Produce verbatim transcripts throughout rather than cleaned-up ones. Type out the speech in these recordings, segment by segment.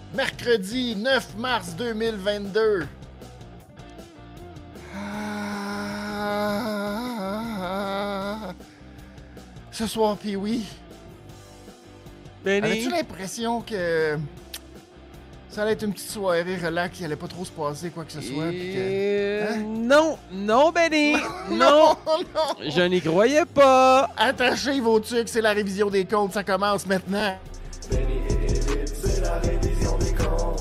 Mercredi neuf mars deux mille vingt-deux. Ah, ce soir, puis oui. Benny. Avais-tu l'impression que ça allait être une petite soirée relax, il allait pas trop se passer quoi que ce soit? Puis que... Euh, Hein? Non, non, Benny. Non, non. non! Je n'y croyais pas. Attachez vos trucs, c'est la révision des comptes, ça commence maintenant. C'est la révision des comptes.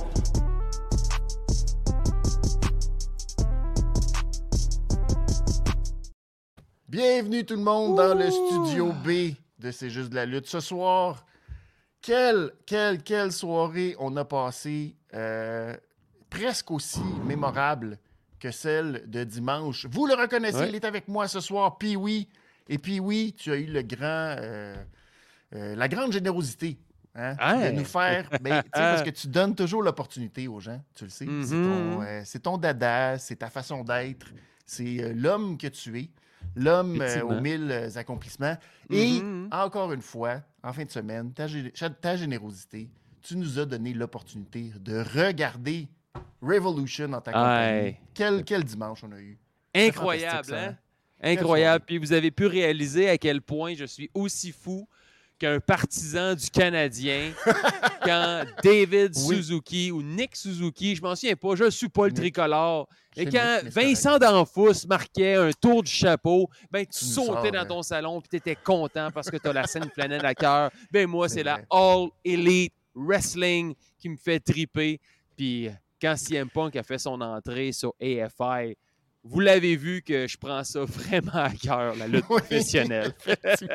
Bienvenue tout le monde dans le studio B de C'est juste de la lutte. Ce soir, quelle, quelle, quelle soirée on a passé, euh, presque aussi mémorable que celle de dimanche. Vous le reconnaissez, Ouais. il est avec moi ce soir, Pee-Wee. Et Pee-Wee, tu as eu le grand, euh, euh, la grande générosité hein, Hey. de nous faire, ben, tu sais, parce que tu donnes toujours l'opportunité aux gens, tu le sais. C'est ton, Mhm. euh, c'est ton dada, c'est ta façon d'être, c'est euh, l'homme que tu es. L'homme euh, Effectivement. aux mille euh, accomplissements. Et Mhm. encore une fois, en fin de semaine, ta, gé- ta générosité, tu nous as donné l'opportunité de regarder Revolution en ta compagnie. Aïe. Quel, quel dimanche on a eu. Incroyable, fantastique, ça, hein? hein? Incroyable. Puis vous avez pu réaliser à quel point je suis aussi fou qu'un partisan du Canadien quand David Oui. Suzuki ou Nick Suzuki, je m'en souviens pas, je ne suis pas le Nick. tricolore. C'est Et Nick, quand mais c'est Vincent D'Anfous marquait un tour du chapeau, ben tu Tu nous sautais sors, dans hein. ton salon et tu étais content parce que tu as la scène pleine à cœur. Ben moi, C'est c'est la vrai. All Elite Wrestling qui me fait triper. Puis quand C M Punk a fait son entrée sur A F I, vous l'avez vu que je prends ça vraiment à cœur, la lutte Oui, professionnelle. effectivement.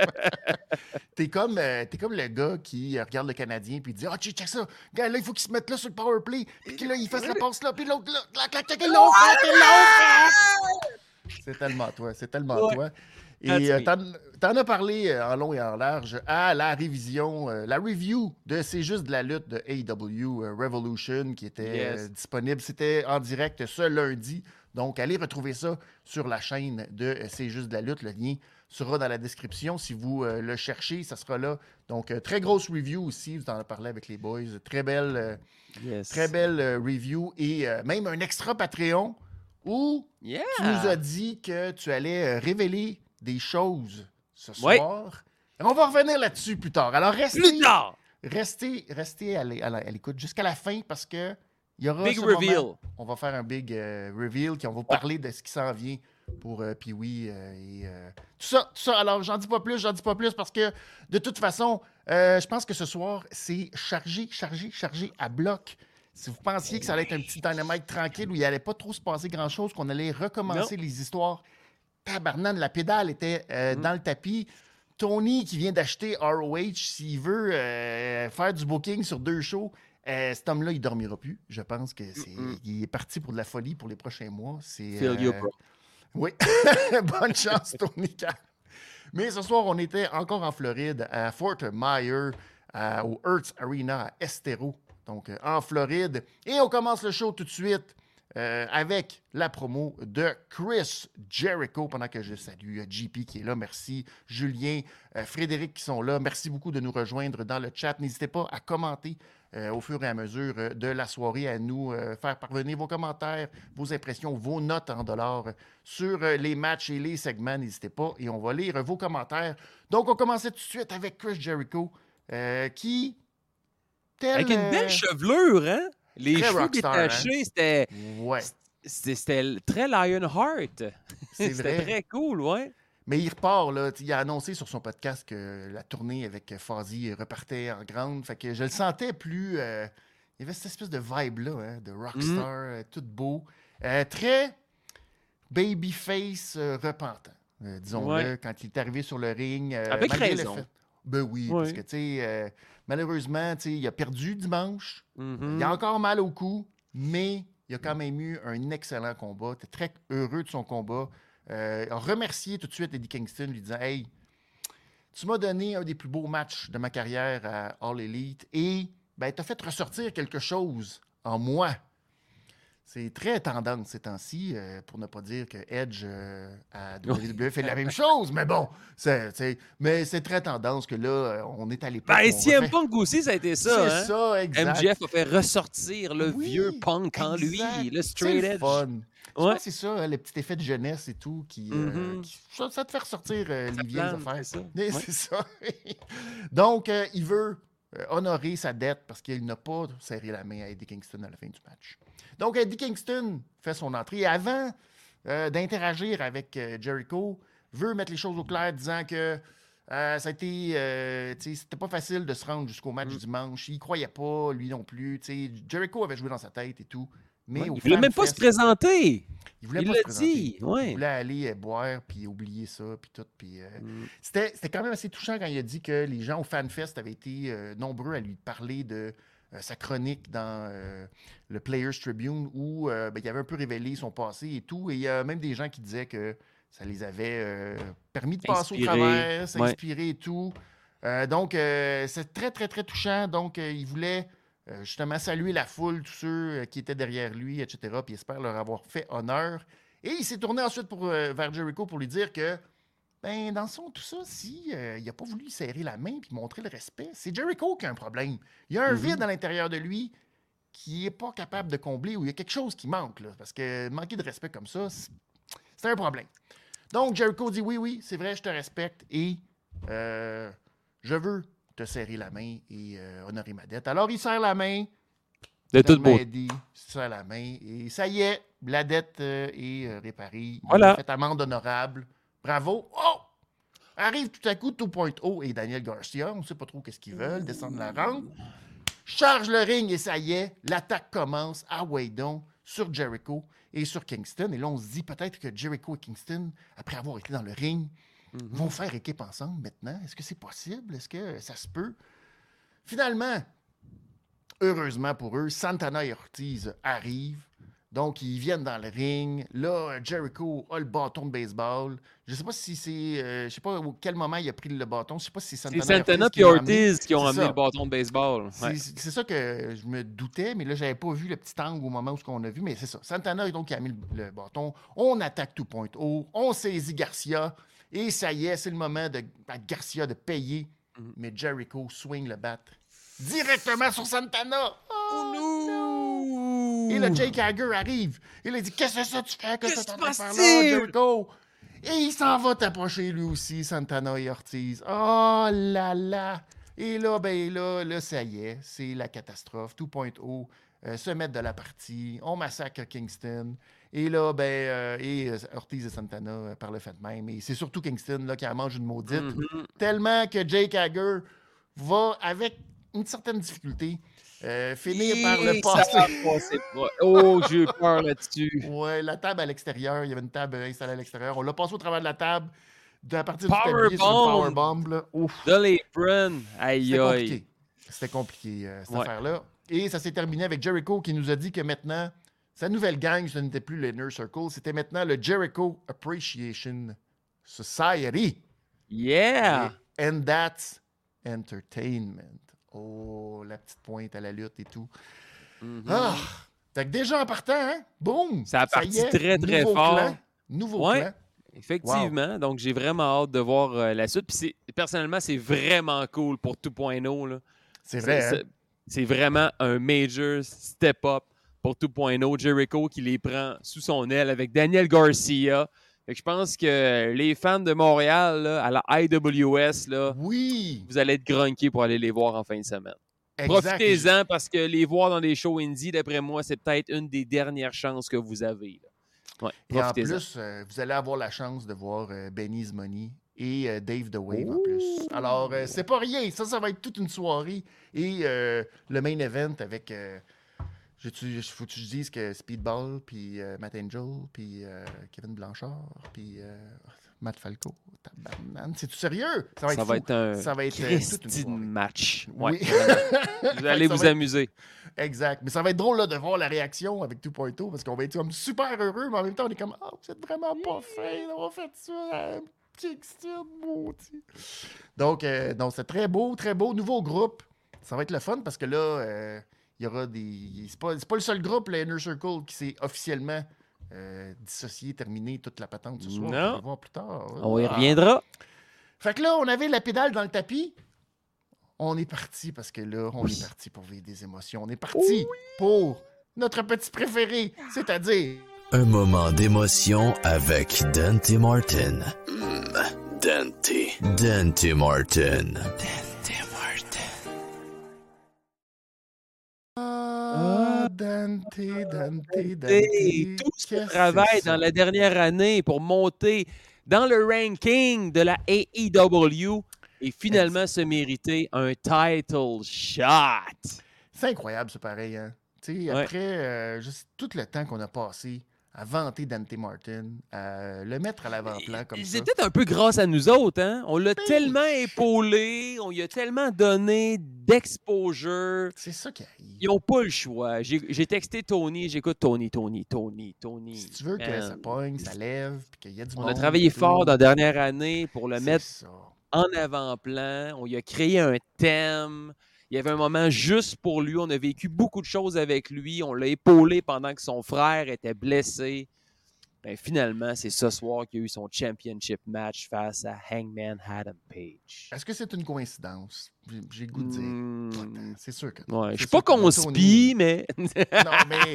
T'es comme, euh, t'es comme le gars qui euh, regarde le Canadien puis dit « Ah, tu check ça! Gars, là, il faut qu'il se mette là sur le power play, puis qu'il là, il fasse la passe là, puis l'autre là, la claque, ils l'ont fait, ils l'ont fait! » C'est tellement toi, c'est tellement Ouais. toi. That's Et euh, me. t'en, t'en as parlé euh, en long et en large à la révision, euh, la review de C'est juste de la lutte de A E W euh, Revolution qui était Yes. euh, disponible. C'était en direct ce lundi. Donc, allez retrouver ça sur la chaîne de euh, C'est juste de la lutte. Le lien sera dans la description. Si vous euh, le cherchez, ça sera là. Donc, euh, très grosse review aussi. Vous en avez parlé avec les boys. Très belle, euh, Yes. très belle euh, review. Et euh, même un extra Patreon où Yeah. tu nous as dit que tu allais euh, révéler des choses ce Oui. soir. Et on va revenir là-dessus plus tard. Alors, restez, Plus tard. restez, restez à l'é- à la- à l'écoute jusqu'à la fin parce que il y aura Big ce reveal. moment. On va faire un big euh, reveal qui on va vous parler de ce qui s'en vient pour euh, Pee-Wee euh, et euh, tout ça, tout ça. Alors, j'en dis pas plus, j'en dis pas plus parce que de toute façon, euh, je pense que ce soir, c'est chargé, chargé, chargé à bloc. Si vous pensiez que ça allait être un petit dynamite tranquille où il allait pas trop se passer grand-chose, qu'on allait recommencer les histoires, tabarnane, la pédale était euh, Mm. dans le tapis. Tony qui vient d'acheter R O H, s'il veut euh, faire du booking sur deux shows, euh, cet homme-là, il dormira plus. Je pense que c'est, Mm-mm. il est parti pour de la folie pour les prochains mois. C'est, Feel you, euh, bro. Oui. Bonne chance, Tony Khan. Mais ce soir, on était encore en Floride, à Fort Myers, à- au Hertz Arena à Estero, donc euh, en Floride. Et on commence le show tout de suite euh, avec la promo de Chris Jericho, pendant que je salue euh, J P qui est là. Merci. Julien, euh, Frédéric qui sont là. Merci beaucoup de nous rejoindre dans le chat. N'hésitez pas à commenter euh, au fur et à mesure euh, de la soirée, à nous euh, faire parvenir vos commentaires, vos impressions, vos notes en dollars euh, sur euh, les matchs et les segments. N'hésitez pas et on va lire euh, vos commentaires. Donc, on commençait tout de suite avec Chris Jericho euh, qui... tel, Avec une euh, belle chevelure, hein? Les très cheveux rockstar, détachés, c'était, Ouais, c'était, c'était très Lionheart. c'est C'était vrai. très cool, ouais. Mais il repart, là. Il a annoncé sur son podcast que la tournée avec Fozzy repartait en grande. Fait que je le sentais plus... euh, il y avait cette espèce de vibe-là, hein, de rockstar, euh, tout beau. Euh, très babyface euh, repentant, euh, disons-le, Ouais. quand il est arrivé sur le ring. euh, Avec malgré le raison. fait- Ben oui, Ouais. parce que, tu sais, euh, malheureusement, tu sais, il a perdu dimanche. Mhm. Il a encore mal au cou, mais il a quand même eu un excellent combat. Il était très heureux de son combat. Euh, il a remercié tout de suite Eddie Kingston, lui disant « Hey, tu m'as donné un des plus beaux matchs de ma carrière à All Elite et ben, tu as fait ressortir quelque chose en moi. » C'est très tendance ces temps-ci, euh, pour ne pas dire que Edge euh, à W W E fait la même chose, mais bon, c'est, c'est- mais c'est très tendance que là, euh, on est à l'époque. Ben, où on C M refait- Punk aussi, ça a été ça. C'est hein? ça, exact. M J F a fait ressortir le Oui, vieux Punk en lui, exact. le C'est straight le edge. fun. Je Ouais. pense que c'est ça, hein, le petit effet de jeunesse et tout, qui, euh, Mhm. qui- ça, ça te fait ressortir euh, Ça les vieilles plane, affaires. c'est ça. Mais Ouais. C'est ça. Donc, euh, il veut euh, honorer sa dette parce qu'il n'a pas serré la main à Eddie Kingston à la fin du match. Donc, Eddie Kingston fait son entrée. Et avant euh, d'interagir avec euh, Jericho, veut mettre les choses au clair, disant que euh, ça a été, euh, tu sais, c'était pas facile de se rendre jusqu'au match Mm. du dimanche. Il croyait pas, lui non plus. Tu sais, Jericho avait joué dans sa tête et tout. Mais Ouais, au il voulait même pas se FanFest, présenter. il voulait Il pas l'a se présenter. dit. Il Ouais. voulait aller euh, boire, puis oublier ça, puis tout. Puis, euh, Mm. c'était, c'était quand même assez touchant quand il a dit que les gens au FanFest avaient été euh, nombreux à lui parler de euh, sa chronique dans euh, le Players Tribune où euh, ben, il avait un peu révélé son passé et tout. Et il y a même des gens qui disaient que ça les avait euh, permis de passer au Inspiré. travers, Ouais. s'inspirer et tout. Euh, donc, euh, c'est très, très, très touchant. Donc, euh, il voulait euh, justement saluer la foule, tous ceux euh, qui étaient derrière lui, et cetera. Puis il espère leur avoir fait honneur. Et il s'est tourné ensuite pour, euh, vers Jericho pour lui dire que, ben, dans le fond, tout ça, si euh, il n'a pas voulu lui serrer la main puis montrer le respect, c'est Jericho qui a un problème. Il y a un Mhm. vide à l'intérieur de lui qui n'est pas capable de combler ou il y a quelque chose qui manque. Là, parce que manquer de respect comme ça, c'est, c'est un problème. Donc, Jericho dit oui, oui, c'est vrai, je te respecte et euh, je veux te serrer la main et euh, honorer ma dette. Alors, il serre la main. De toute Tellement beauté. aidé, il serre la main et ça y est, la dette euh, est euh, réparée. Il Voilà. a fait amende honorable. Bravo. Oh! Arrive tout à coup deux point oh et Daniel Garcia, on ne sait pas trop qu'est-ce qu'ils veulent, descendre la rampe. Charge le ring et ça y est, l'attaque commence à Waydon sur Jericho et sur Kingston. Et là, on se dit peut-être que Jericho et Kingston, après avoir été dans le ring, Mhm. vont faire équipe ensemble maintenant. Est-ce que c'est possible? Est-ce que ça se peut? Finalement, heureusement pour eux, Santana et Ortiz arrivent. Donc, ils viennent dans le ring. Là, Jericho a le bâton de baseball. Je ne sais pas si c'est... euh, je sais pas à quel moment il a pris le bâton. Je ne sais pas si c'est C'est Santana, Santana et et Ortiz qui l'ont amené. Ortiz qui ont C'est amené ça. le bâton de baseball. C'est, Ouais. c'est ça que je me doutais, mais là, j'avais pas vu le petit angle au moment où on a vu, mais c'est ça. Santana, donc, qui a mis le, le bâton. On attaque deux point oh. On saisit Garcia. Et ça y est, c'est le moment de à Garcia de payer. Mhm. Mais Jericho swing le bat directement sur Santana. Oh, Oh Et le Jake Hager arrive. Il a dit, qu'est-ce que ça tu fais? Qu'est-ce que Qu'est-ce t'es en qui train de se faire là, passe-t-il? Jericho? Et il s'en va t'approcher lui aussi, Santana et Ortiz. Oh là là! Et là, ben là, là, ça y est, c'est la catastrophe. deux point oh euh, se mettent de la partie. On massacre Kingston. Et là, ben, euh, et euh, Ortiz et Santana euh, par le fait même. Et c'est surtout Kingston là, qui en mange une maudite. Mhm. Tellement que Jake Hager va, avec une certaine difficulté, euh, finir par le Et ça passer. va passer pas. Oh, j'ai eu peur là-dessus. Ouais, la table à l'extérieur. Il y avait une table installée à l'extérieur. On l'a passé au travers de la table. De à partir du Powerbomb. tablier sur une powerbomb. Là. Ouf. De l'apron. Aïe, C'était aïe. compliqué. C'était compliqué, euh, cette Ouais. affaire-là. Et ça s'est terminé avec Jericho qui nous a dit que maintenant, sa nouvelle gang, ce n'était plus le Inner Circle, c'était maintenant le Jericho Appreciation Society. Yeah. Et- And that's entertainment. Oh, la petite pointe à la lutte et tout. Mhm. Ah! Fait que déjà en partant, hein? Boum! Ça a y parti est, très, très nouveau fort. Clan, nouveau Ouais. clan. Effectivement. Donc, j'ai vraiment hâte de voir euh, la suite. Puis, c'est- personnellement, c'est vraiment cool pour deux point oh. là. C'est vrai, C'est- hein? c'est- C'est vraiment un major step-up pour deux point oh. Jericho qui les prend sous son aile avec Daniel Garcia. Fait que je pense que les fans de Montréal, là, à la I W S, là, Oui! vous allez être grunkés pour aller les voir en fin de semaine. Exact. Profitez-en parce que les voir dans des shows indie, d'après moi, c'est peut-être une des dernières chances que vous avez. Là. Ouais, Et en profitez-en. plus, euh, vous allez avoir la chance de voir euh, Benny's Money et euh, Dave the Wave en Ouh. plus. Alors, euh, c'est pas rien. Ça, ça va être toute une soirée. Et euh, le main event avec... Euh, j'ai-tu- faut que je dise que Speedball, puis euh, Matt Angel, puis euh, Kevin Blanchard, puis euh, Matt Falco. Tabarnane. C'est-tu sérieux? Ça va être Ça va fou. être un Ça va être, euh, toute une Christy de soirée. match. Ouais, Oui. vraiment. Vous allez Ça vous va être- amuser. Exact. Mais ça va être drôle là, de voir la réaction avec deux point oh parce qu'on va être comme super heureux, mais en même temps, on est comme, ah, vous êtes vraiment pas fin d'avoir fait ça à Kingston, maudit. Donc, euh, donc c'est très beau, très beau. Nouveau groupe. Ça va être le fun parce que là, euh, il y aura des... C'est pas, c'est pas le seul groupe, le Inner Circle, qui s'est officiellement euh, dissocié, terminé toute la patente ce soir. Non. On va voir plus tard. On y Ah. reviendra. Fait que là, on avait la pédale dans le tapis. On est parti parce que là, on Oui. est parti pour vivre des émotions. On est parti pour notre petit préféré, c'est-à-dire... Un moment d'émotion avec Dante Martin. Mm, Dante. Dante Martin. Dante Martin. Ah, Dante, Dante, Dante. Et tout ce Qu'est-ce travail que c'est dans ça? la dernière année pour monter dans le ranking de la A E W et finalement se mériter un title shot. C'est incroyable, c'est pareil. Hein? Tu sais, Ouais. après euh, juste tout le temps qu'on a passé à vanter Dante Martin, à le mettre à l'avant-plan comme ça. C'est peut-être un peu grâce à nous autres, hein? On l'a Ben tellement épaulé, on lui a tellement donné d'exposure. C'est ça qui arrive. Ils n'ont pas le choix. J'ai, j'ai texté Tony, j'écoute Tony, Tony, Tony, Tony. Si tu veux que Man. ça pogne, ça lève, puis qu'il y ait du On monde. a travaillé tout, fort dans la dernière année pour le c'est mettre ça. en avant-plan. On lui a créé un thème. Il y avait un moment juste pour lui. On a vécu beaucoup de choses avec lui. On l'a épaulé pendant que son frère était blessé. Ben, finalement, c'est ce soir qu'il a eu son championship match face à Hangman Adam Page. Est-ce que c'est une coïncidence? J'ai, j'ai le goût de dire. Hmm. Pas tant. C'est sûr que. Ouais, c'est je suis sûr pas que qu'on Tony- spie, mais. Non, mais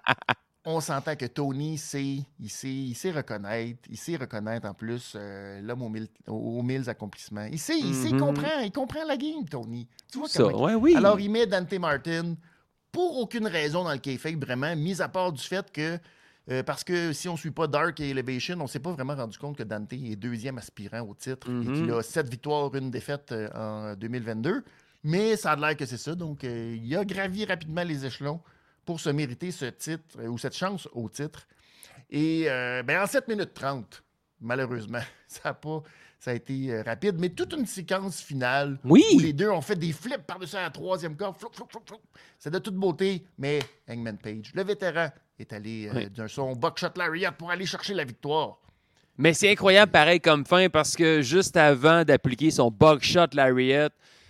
on s'entend que Tony sait, il sait, il sait reconnaître, il sait reconnaître en plus euh, l'homme aux mille, aux mille accomplissements. Il sait, il sait, il Mhm. comprend, il comprend la game, Tony. Tu vois Ça, comment- ouais, oui. Alors, il met Dante Martin pour aucune raison dans le kayfabe, vraiment, mis à part du fait que, euh, parce que si on ne suit pas Dark et Elevation, on ne s'est pas vraiment rendu compte que Dante est deuxième aspirant au titre et Mhm. qu'il a sept victoires, une défaite euh, en deux mille vingt-deux. Mais ça a l'air que c'est ça. Donc, euh, il a gravi rapidement les échelons pour se mériter ce titre euh, ou cette chance au titre. Et euh, ben, en sept minutes trente, malheureusement, ça a, pas, ça a été euh, rapide, mais toute une séquence finale Oui. où les deux ont fait des flips par-dessus la troisième corde. Flou, flou, flou, flou. C'est de toute beauté, mais Hangman Page, le vétéran, est allé euh, Oui. d'un son buckshot lariat pour aller chercher la victoire. Mais c'est incroyable pareil comme fin parce que juste avant d'appliquer son buckshot lariat,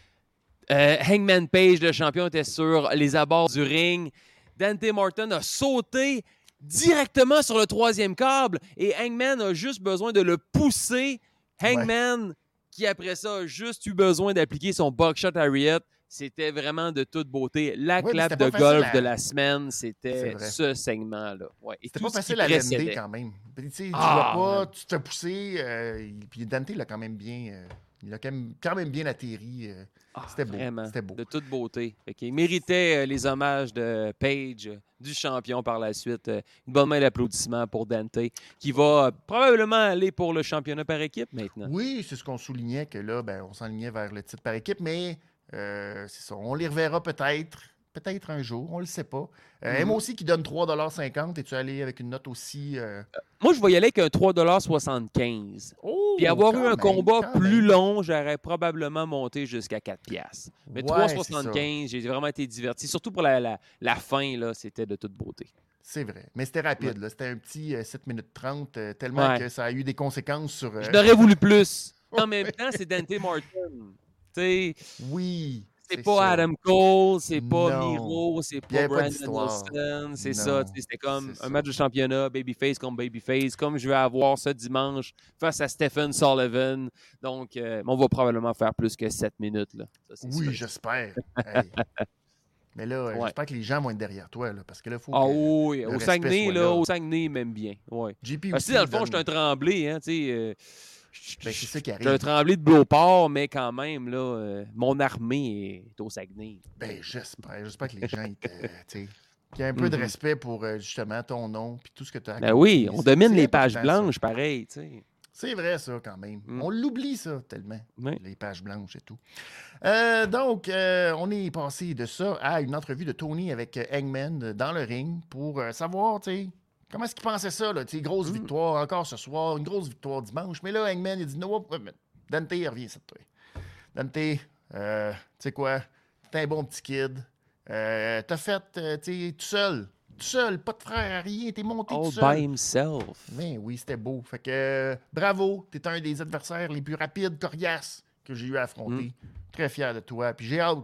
euh, Hangman Page, le champion, était sur les abords du ring. Dante Martin a sauté directement sur le troisième câble et Hangman a juste besoin de le pousser. Hangman, qui après ça a juste eu besoin d'appliquer son buckshot lariat, c'était vraiment de toute beauté. La Ouais, mais clap c'était de pas golf facile à- de la semaine, C'est c'était vrai. ce segment-là. Ouais. Et C'était tout pas ce qui facile à lander précédait. quand même. Puis, tu sais, tu Ah, vois pas, man. tu te fais pousser. euh, il- puis Dante l'a quand même bien, euh, il a quand même, quand même bien atterri. euh, Ah, C'était beau, Vraiment, c'était beau. de toute beauté. Fait qu'il méritait euh, les hommages de Page, euh, du champion par la suite. Euh, une bonne main d'applaudissements pour Dante, qui va euh, probablement aller pour le championnat par équipe maintenant. Oui, c'est ce qu'on soulignait, que là, ben, on s'enlignait vers le titre par équipe, mais euh, c'est ça. On les reverra peut-être, peut-être un jour, on le sait pas. Euh, Mhm. Emma aussi qui donne trois dollars cinquante, es-tu allé avec une note aussi... euh, Moi, je vais y aller avec un trois dollars soixante-quinze. Oh, Puis avoir quand eu un même, combat quand plus même. long, j'aurais probablement monté jusqu'à quatre piastres. Mais Ouais, trois c'est soixante-quinze, j'ai vraiment été diverti. Surtout pour la, la, la fin, là, c'était de toute beauté. C'est vrai, mais c'était rapide, là. C'était un petit euh, sept minutes trente, euh, tellement Ouais. que ça a eu des conséquences sur... euh, Je l'aurais voulu plus. En même temps, c'est Dante Martin. Tu sais, Oui, c'est pas ça. Adam Cole, c'est pas Non. Miro, c'est Il y pas avait pas Brandon d'histoire. Nelson, c'est Non, ça. tu sais, C'était comme c'est un ça. match de championnat, babyface contre babyface, comme je vais avoir ce dimanche face à Stephen Sullivan. Donc, euh, on va probablement faire plus que sept minutes. Là. Ça, c'est Oui, sûr. j'espère. Hey. Mais là, euh, Ouais. j'espère que les gens vont être derrière toi, là, parce que là, il faut Ah que oui, le au respect Saguenay, soit là, là. au Saguenay, il m'aime bien. Ouais. J P Parce aussi que dans le fond, donne- je suis un tremblé, hein, tu sais. euh, je- Ben, c'est ça qui je suis un arrive. tremblé de Beauport, mais quand même, là, euh, mon armée est au Saguenay. Ben, j'espère. J'espère que les gens, ils te- tu sais, qu'il y a un peu de Mhm. respect pour, euh, justement, ton nom puis tout ce que tu as Ben oui, on domine les pages ça. blanches, pareil, tu sais. C'est vrai, ça, quand même. Mm. On l'oublie, ça, tellement. Ouais. Les pages blanches et tout. Euh, donc, euh, on est passé de ça à une entrevue de Tony avec euh, Hangman euh, dans le ring pour euh, savoir, tu sais, comment est-ce qu'il pensait ça, là, tu sais, grosse Mm. victoire encore ce soir, une grosse victoire dimanche. Mais là, Hangman, il dit, no, wait a minute. Dante, reviens, ça, toi. Dante, euh, tu sais quoi, t'es un bon petit kid. Euh, T'as fait, euh, tu sais, tout seul. Tout seul, pas de frère, rien, t'es monté All tout seul. by himself. Mais oui, c'était beau. Fait que euh, bravo, t'es un des adversaires les plus rapides, coriaces que j'ai eu à affronter. Très fier de toi. Puis j'ai hâte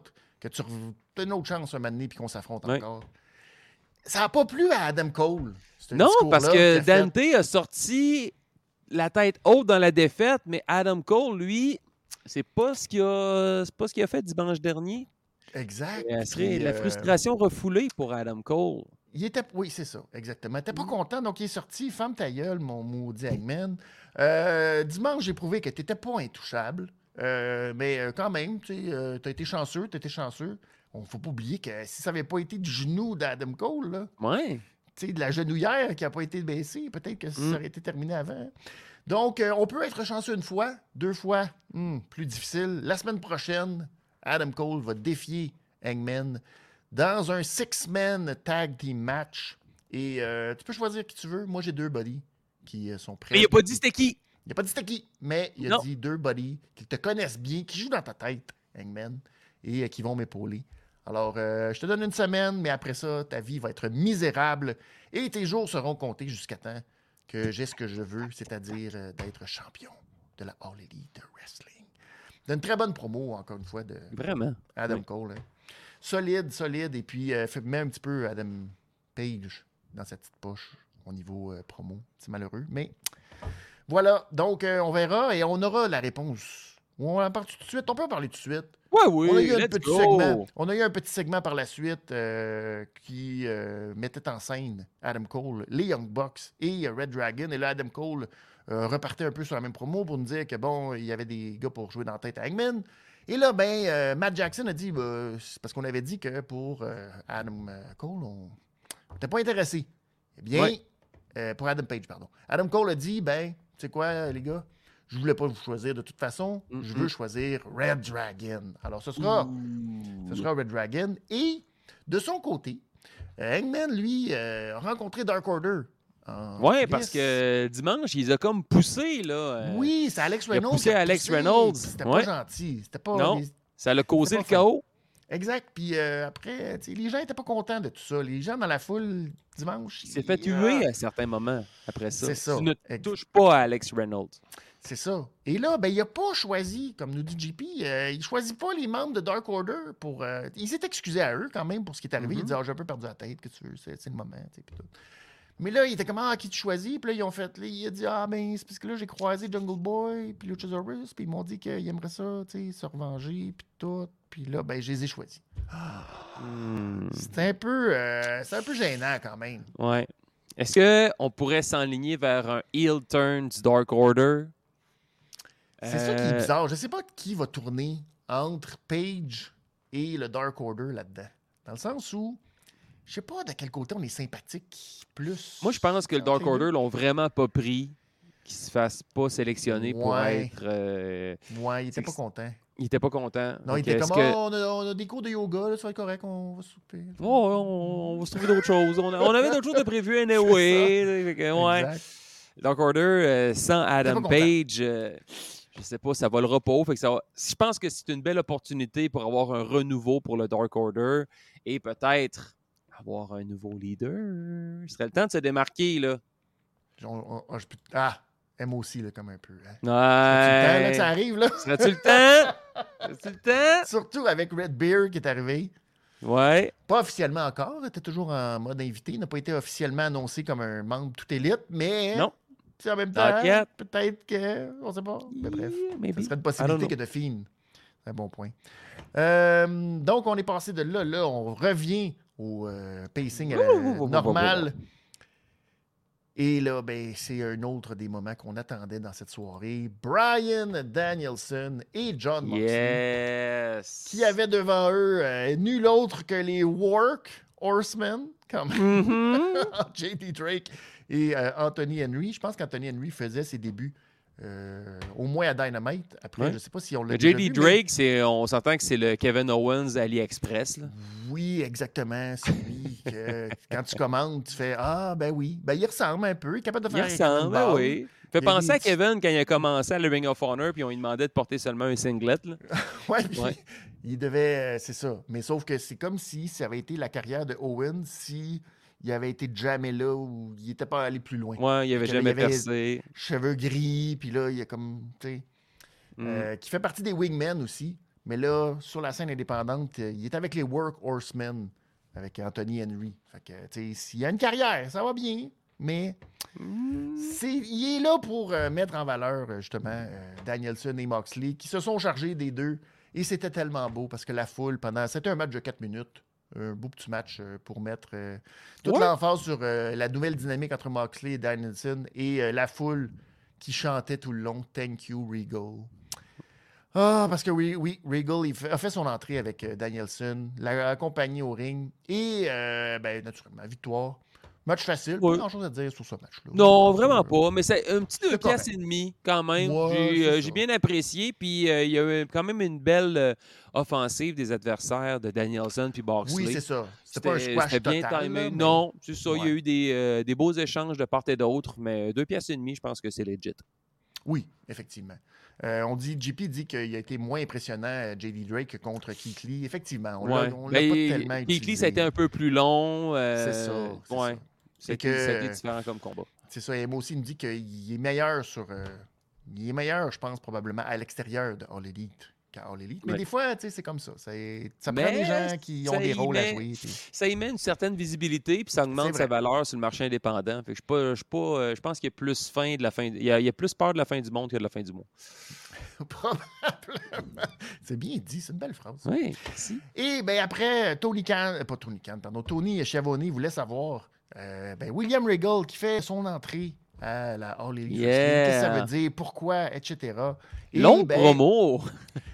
que tu as une autre chance un moment donné puis qu'on s'affronte Ouais. encore. Ça n'a pas plu à Adam Cole. ce Non, discours-là parce que qu'il a fait. Dante a sorti la tête haute dans la défaite, mais Adam Cole, lui, c'est pas ce qu'il a, c'est pas ce qu'il a fait dimanche dernier. Exact. Elle serait Puis, la euh, frustration refoulée pour Adam Cole. Il était... Oui, c'est ça, exactement. Il n'était pas content, donc il est sorti. Ferme ta gueule, mon maudit Hangman. Euh, dimanche, j'ai prouvé que tu n'étais pas intouchable. Euh, mais euh, quand même, tu euh, as été chanceux, tu étais chanceux. Il ne faut pas oublier que si ça n'avait pas été du genou d'Adam Cole, là, Ouais. de la genouillère qui n'a pas été baissée, peut-être que ça Mm. aurait été terminé avant. Donc, euh, on peut être chanceux une fois, deux fois, hmm, plus difficile. La semaine prochaine, Adam Cole va défier Hangman dans un six-man tag team match. Et euh, tu peux choisir qui tu veux. Moi, j'ai deux buddies qui euh, sont prêts. Mais il a pas dit c'était qui. Il n'a pas dit c'était qui, mais il a Non. dit deux buddies qui te connaissent bien, qui jouent dans ta tête, Hangman, et euh, qui vont m'épauler. Alors, euh, je te donne une semaine, mais après ça, ta vie va être misérable et tes jours seront comptés jusqu'à temps que j'ai ce que je veux, c'est-à-dire euh, d'être champion de la All Elite Wrestling. D'une très bonne promo, encore une fois, de Vraiment. Adam Oui. Cole. hein. Solide, solide, et puis euh, fait- mets un petit peu Adam Page dans sa petite poche au niveau euh, promo. C'est malheureux, mais voilà. Donc, euh, on verra et on aura la réponse. On en parle tout de suite. On peut en parler tout de suite. Ouais, oui. on, a eu un let's petit go. segment, on a eu un petit segment par la suite euh, qui euh, mettait en scène Adam Cole, les Young Bucks et euh, Red Dragon. Et là, Adam Cole euh, repartait un peu sur la même promo pour nous dire que bon, il y avait des gars pour jouer dans la tête à Hangman. Et là, ben, euh, Matt Jackson a dit, bah, c'est parce qu'on avait dit que pour euh, Adam euh, Cole, on n'était pas intéressé. Eh bien, Ouais. euh, pour Adam Page, pardon. Adam Cole a dit, ben, tu sais quoi, les gars, je voulais pas vous choisir de toute façon. Mm-mm. Je veux choisir Red Dragon. Alors, ce sera, ce sera Red Dragon. Et de son côté, euh, Hangman, lui, euh, a rencontré Dark Order. en Ouais, Chris. parce que dimanche, il les a comme poussés, là. euh, Oui, c'est Alex il a Reynolds. poussé qui a Alex poussé, Reynolds. puis C'était Ouais. pas gentil. C'était pas. Non. les- Ça l'a causé le C'est pas chaos. Exact. Puis euh, après, tu sais, les gens n'étaient pas contents de tout ça. Les gens dans la foule dimanche. Il s'est ils- fait ah, tuer à certains moments après ça. C'est ça. Tu ne Ex- touches pas à Alex Reynolds. C'est ça. Et là, ben, il n'a pas choisi, comme nous dit J P, euh, il ne choisit pas les membres de Dark Order pour. euh, il s'est excusé à eux quand même pour ce qui est arrivé. Il Mhm. dit, ah, j'ai un peu perdu la tête, que tu veux, c'est c'est le moment. tu sais, puis tout. Mais là, il était comment, ah, qui tu choisis? Puis là, ils ont fait, là, il a dit, ah, ben, c'est parce que là, j'ai croisé Jungle Boy, puis Luchasaurus, puis ils m'ont dit qu'ils aimeraient ça, tu sais, se revenger, puis tout. Puis là, ben, je les ai choisis. Hmm. C'est un peu, euh, c'est un peu gênant quand même. Ouais. Est-ce qu'on pourrait s'enligner vers un heel turn du Dark Order? C'est ça qui est Euh, bizarre. Je sais pas qui va tourner entre Page et le Dark Order là-dedans. Dans le sens où, je sais pas de quel côté on est sympathique plus. Moi, je pense que le entre Dark les deux. Order l'ont vraiment pas pris, qu'ils se fassent pas sélectionner pour Ouais. être. euh, Ouais, il était c'est pas que- content. Il était pas content. Non, il Donc, était est-ce comme, que- oh, on, a, on a des cours de yoga, là, ça va être correct, on va souper. Oh, on, on va se trouver d'autres choses. On, a- on avait d'autres choses de prévues anyway. Fait que, ouais. Exact. Dark Order, euh, sans Adam content. Page, euh, je sais pas, ça volera pas haut. Fait que ça va- Je pense que c'est une belle opportunité pour avoir un renouveau pour le Dark Order et peut-être avoir un nouveau leader. Ce serait le temps de se démarquer, là. On- on- on- je peux- ah, M aussi, là, comme un peu. Hein. Ouais. C'est le temps, là, que ça arrive, là. Serais-tu le temps? Serais-tu le temps? Surtout avec Red Beard qui est arrivé. Ouais. Pas officiellement encore, il était toujours en mode invité. Il n'a pas été officiellement annoncé comme un membre tout élite, mais Non. tu sais, en même temps, T'inquiète. peut-être que. On sait pas. Mais bref, Yeah, maybe. ce serait une I don't possibilité know. que de Fiend. C'est un bon point. Euh, donc, on est passé de là. Là, on revient au euh, pacing euh, Ouh, ouh, ouh, ouh, normal. Et là, ben, c'est un autre des moments qu'on attendait dans cette soirée. Brian Danielson et John Moxley, Yes. qui avaient devant eux euh, nul autre que les Work Horsemen, comme Mhm. J D Drake et euh, Anthony Henry. Je pense qu'Anthony Henry faisait ses débuts euh, au moins à Dynamite. Après, Ouais. je ne sais pas si on l'a Le déjà J D vu, mais- Drake, c'est, on s'entend que c'est le Kevin Owens AliExpress. Là. Oui, exactement. C'est lui que quand tu commandes, tu fais ah ben oui, ben il ressemble un peu, il est capable de Il faire un ressemble, ben cannonball. oui. Fait Il y a penser des à petits- Kevin quand il a commencé à le Ring of Honor puis on lui demandait de porter seulement un singlet. Là. Ouais, puis Ouais. il devait, euh, c'est ça. Mais sauf que c'est comme si ça avait été la carrière de Owen si il avait été jamais là ou il n'était pas allé plus loin. Ouais, il avait Qu'il y jamais avait- percé. Cheveux gris, puis là il y a comme, tu sais, Mm. euh, qui fait partie des Wingmen aussi. Mais là, sur la scène indépendante, euh, il est avec les Workhorsemen, avec Anthony Henry. Fait que, tu sais, s'il a une carrière, ça va bien, mais c'est, il est là pour euh, mettre en valeur, euh, justement, euh, Danielson et Moxley, qui se sont chargés des deux. Et c'était tellement beau, parce que la foule, pendant... C'était un match de quatre minutes. Un beau petit match euh, pour mettre euh, toute Ouais. l'emphase sur euh, la nouvelle dynamique entre Moxley et Danielson et euh, la foule qui chantait tout le long « Thank you, Regal ». Ah, parce que oui, oui Regal il fait- a fait son entrée avec euh, Danielson, l'a accompagné au ring et, euh, ben, naturellement, victoire. Match facile, Ouais. pas grand-chose à dire sur ce match-là. Non, C'est vraiment ça. pas. Mais c'est un petit deux C'est piastres correct. et demi quand même. Ouais, j'ai, c'est euh, ça. j'ai bien apprécié. Puis euh, il y a eu quand même une belle euh, offensive des adversaires de Danielson puis Boxley. Oui, c'est ça. C'était pas un squash c'était bien total. timé. là, mais- Non, c'est ça. Il y a Ouais. eu des, euh, des beaux échanges de part et d'autre. Mais deux piastres et demi, je pense que c'est legit. Oui, effectivement. Euh, on dit, J P dit qu'il a été moins impressionnant, euh, J D Drake, que contre Keith Lee. Effectivement, on Ouais. l'a, on l'a Ben, pas il- tellement Keith Lee, utilisé. ça a été un peu plus long. euh, C'est ça, c'est ouais. ça. C'était, que- ça a été différent comme combat. C'est ça. Et moi aussi, il me dit qu'il est meilleur sur... euh, il est meilleur, je pense, probablement à l'extérieur de All Elite qu'à All Elite. Mais Ouais. des fois, tu sais, c'est comme ça. C'est- Ça prend Mais des gens qui ont ça des y rôles à met- jouer. puis- Ça y met une certaine visibilité, puis ça C'est augmente vrai. sa valeur sur le marché indépendant. Fait que je suis pas, je suis pas, euh, je pense qu'il y a plus faim de la fin. Il y a, il y a plus peur de la fin du monde que de la fin du mois. Probablement. C'est bien dit, c'est une belle phrase. Oui, si. Et ben après, Tony Khan, euh, pas Tony Khan, pardon, Tony Schiavone voulait savoir euh, ben, William Regal qui fait son entrée à la All Elite Wrestling. Yeah. Qu'est-ce que ça veut dire, pourquoi, et cetera. Et Long ben, promo.